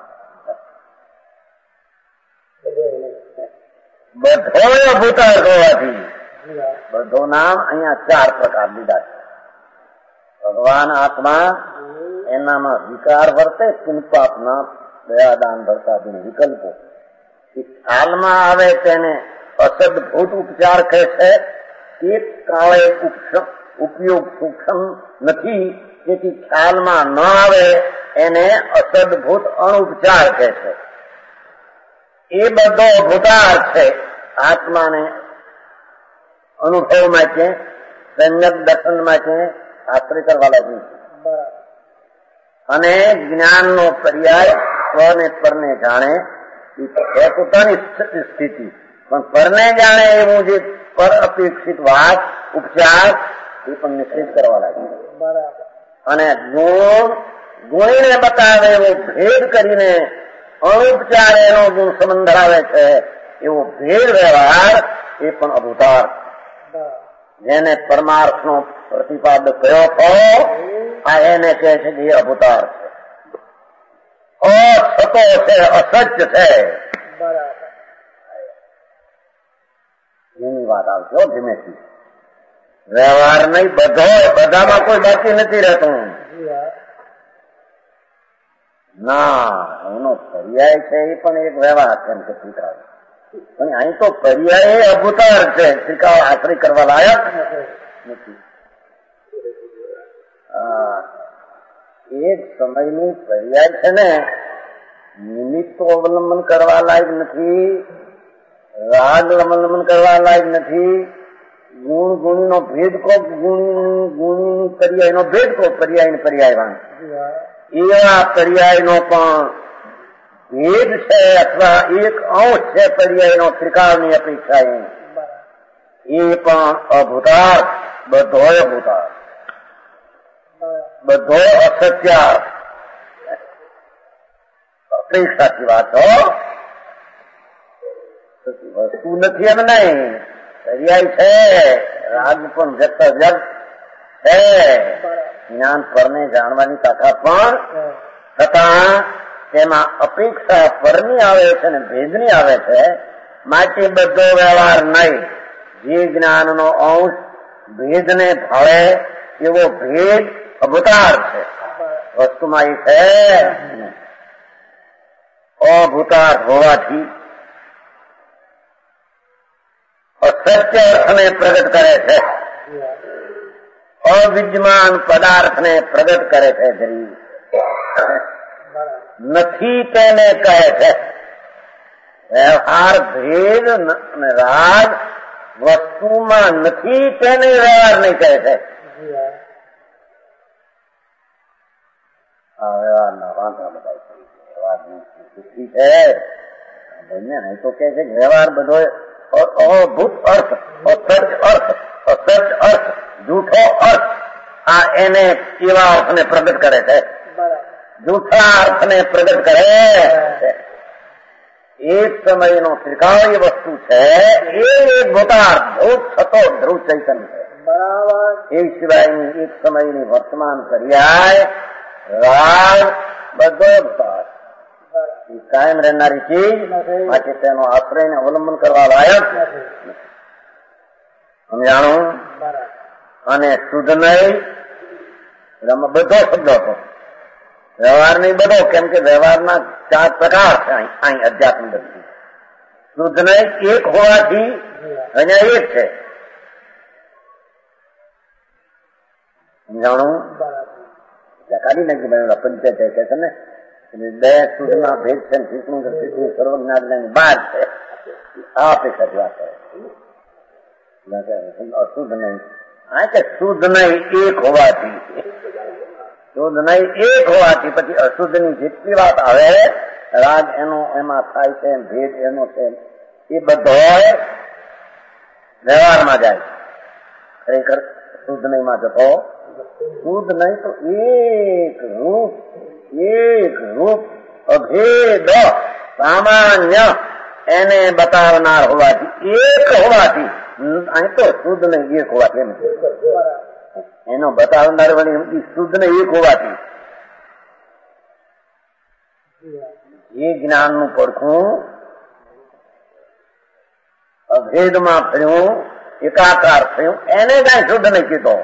S3: બધો ભૂતાર હોવાથી બધો નામ અહીંયા ચાર પ્રકાર લીધા છે. ભગવાન આત્મા એનામાં વિકાર વર્તે, કિંપાપના દયાદાન ભરતાદિન વિકલ્પો એ ખ્યાલમાં આવે તેને અસદભૂત ઉપચાર કહે છે. એક કાળે ઉપયોગ સૂક્ષ્મ નથી તેથી ખ્યાલમાં ન આવે એને અસદભૂત અણુપચાર કહે છે. એ બધો ભૂતાર છે. આત્માને અનુભવમાં છે, સંયમ દર્શનમાં છે, આશ્રય કરવા લાગ્યું છે. અને જ્ઞાનનો પર્યાય સ્વને પરને જાણે એ પોતાની સ્થિતિ, પણ પરને જાણે એવું જે પર અપેક્ષિત વાત ઉપચાર એ પણ નિશ્ચિત કરવા લાગ્યું. અને ગુણીને બતાવે એવો ભેદ કરીને અણુપચાર એનો ગુણ સંબંધ ધરાવે છે એવો ભેદ વ્યવહાર એ પણ અભૂતાર્થ, જેને પરમાર્થનો પ્રતિપાદ કર્યો હતો આ એને કહે છે કે એ અભૂતાર્થ છે, અસતો છે, અસત્ય છે. એની વાત આવશે ધીમેથી. વ્યવહાર નહીં, બધામાં કોઈ બાકી નથી રહેતું. ના, એનો પર્યાય છે એ પણ એક વ્યવહાર છે એમ કે સ્વીકાર, પણ અહીં તો પર્યાય એ અભૂતાર છે, સ્વીકાર આશ્રય કરવા લાયક નથી. એક સમયની પર્યાય છે ને, નિમિત્તો અવલંબન કરવા લાયક નથી, રાગ અવલંબન કરવા લાયક નથી, ગુણ ગુણીનો ભેદ કો, ગુણીની પર્યાયનો ભેદ કો, પર્યાય પર્યાયવાન એવા પર્યાયનો પણ ભેદ છે અથવા એક અંશ છે પર્યાયનો ત્રિકાળની અપેક્ષા એ પણ અભૂતાર્થ, બધોય અભૂતાર્થ, બધો અસત્યાર્થ. અપેક્ષાથી વાત હો, વસ્તુ નથી એમ નહીં, પર્યાય છે. રાગ પણ વ્યક્ત વ્યક્ત છે, જ્ઞાન પરને જાણવાની તાકાત પણ છતાં તેમાં અપેક્ષા પરની આવે છે ને ભેદની આવે છે. માટે બધો વ્યવહાર નહીં, જે જ્ઞાનનો અંશ ભેદને ભાવે એવો ભેદ અભૂતાર છે. વસ્તુમાં એ છે અભૂતાર હોવાથી અસત્ય અર્થને પ્રગટ કરે છે, અવિદ્યમાન પદાર્થને પ્રગટ કરે છે. જરી નથી તેને કહે છે. વ્યવહાર ભેદ અને રાગ વસ્તુમાં નથી તેને વ્યવહાર નહીં કહે છે. આ વ્યવહારના વાંધા બધા વ્યવહારની સ્થિતિ છે. નહીં તો કે છે વ્યવહાર બધો અભૂત અર્થ, અસત્ય અર્થ, અસત્ય અર્થ, જૂઠો અર્થ, આ એને એવા અર્થને પ્રગટ કરે છે, જૂઠા અર્થને પ્રગટ કરે છે. એક સમયનો ત્રિકાળની વસ્તુ છે એ એક ભૂતાર્થ, ભૂત થતો ધ્રુવ ચૈતન્ય છે. એ સિવાયની એક સમયની વર્તમાન પર્યાય રાગ બધો ભૂતાર્થ, એ કાયમ રહેનારી ચીજ, માટે તેનો આશ્રયને અવલંબન કરવા લાયક સમજાણું. અને શુદ્ધ નહીં, બધો શબ્દ હતો વ્યવહાર નહીં બધો, કેમ કે વ્યવહારના 4 પ્રકાર છે અહીં અધ્યાત્મ દ્રષ્ટિ. શુદ્ધ નહીં એક હોવાથી અહીંયા એક છે, સમજાણું. કાઢી નાખી ભાઈ પરિચય છે કે છે ને, બે શુદ્ધના ભેદ છે, શીખવું સર્વજ્ઞાની બાદ છે. આ અપેક્ષાથી વાત કરે અશુદ્ધ નહીં, આ કે શુદ્ધ નહીં એક હોવાથી, શુદ્ધ નહીં એક હોવાથી પછી અશુદ્ધની જેટલી વાત આવે, રાગ એનો એમાં થાય છે, ભેદ એનો છે, એ બધો વ્યવહારમાં જાય. ખરેખર શુદ્ધ નહીં માં જતો, શુદ્ધ નહીં તો એક રૂપ અભેદ સામાન્ય એને બતાવનાર હોવાથી, એક હોવાથી, અહીં તો શુદ્ધ નહીં એક હોવાથી એમ એનો બતાવનાર વળી શુદ્ધ ને એક હોવાથી એ જ્ઞાનનું પડખું અભેદમાં ફર્યું, એકાકાર થયું, એને કાંઈ શુદ્ધ નહીં કીધો.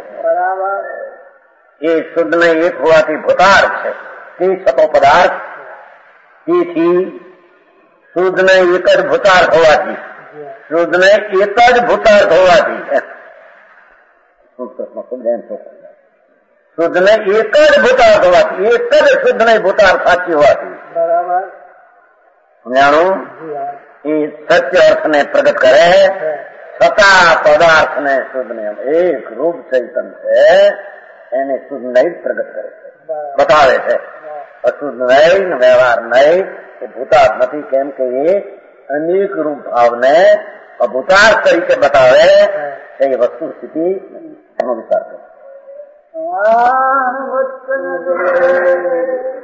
S3: એ શુદ્ધ નહીં એક હોવાથી ભૂતાર્થ છે, તે છતો પદાર્થ. તેથી શુદ્ધ નહીં એક જ ભૂતાર્થ હોવાથી, શુદ્ધ નહીં એક જ ભૂતાર્થ હોવાથી, શુદ્ધ નહીં એક જ ભૂતાર્થ હોવાથી, એક જ શુદ્ધ નહીં ભૂતાર્થ સાચી હોવાથી, સમજાણું. એ સત્ય અર્થને પ્રગટ કરે, છતાં પદાર્થને શુદ્ધ નહીં એક રૂપ ચૈતન છે એને શુદ્ધ નહીં પ્રગટ કરે છે. બતાવે છે. અશુદ્ધ નહીં, વ્યવહાર નહીં, એ ભૂતાર્થ નથી. કેમ કે એ અનેક રૂપ ભાવને અભૂતાર્થ તરીકે બતાવે એ વસ્તુ સ્થિતિ એનો વિચાર કરે.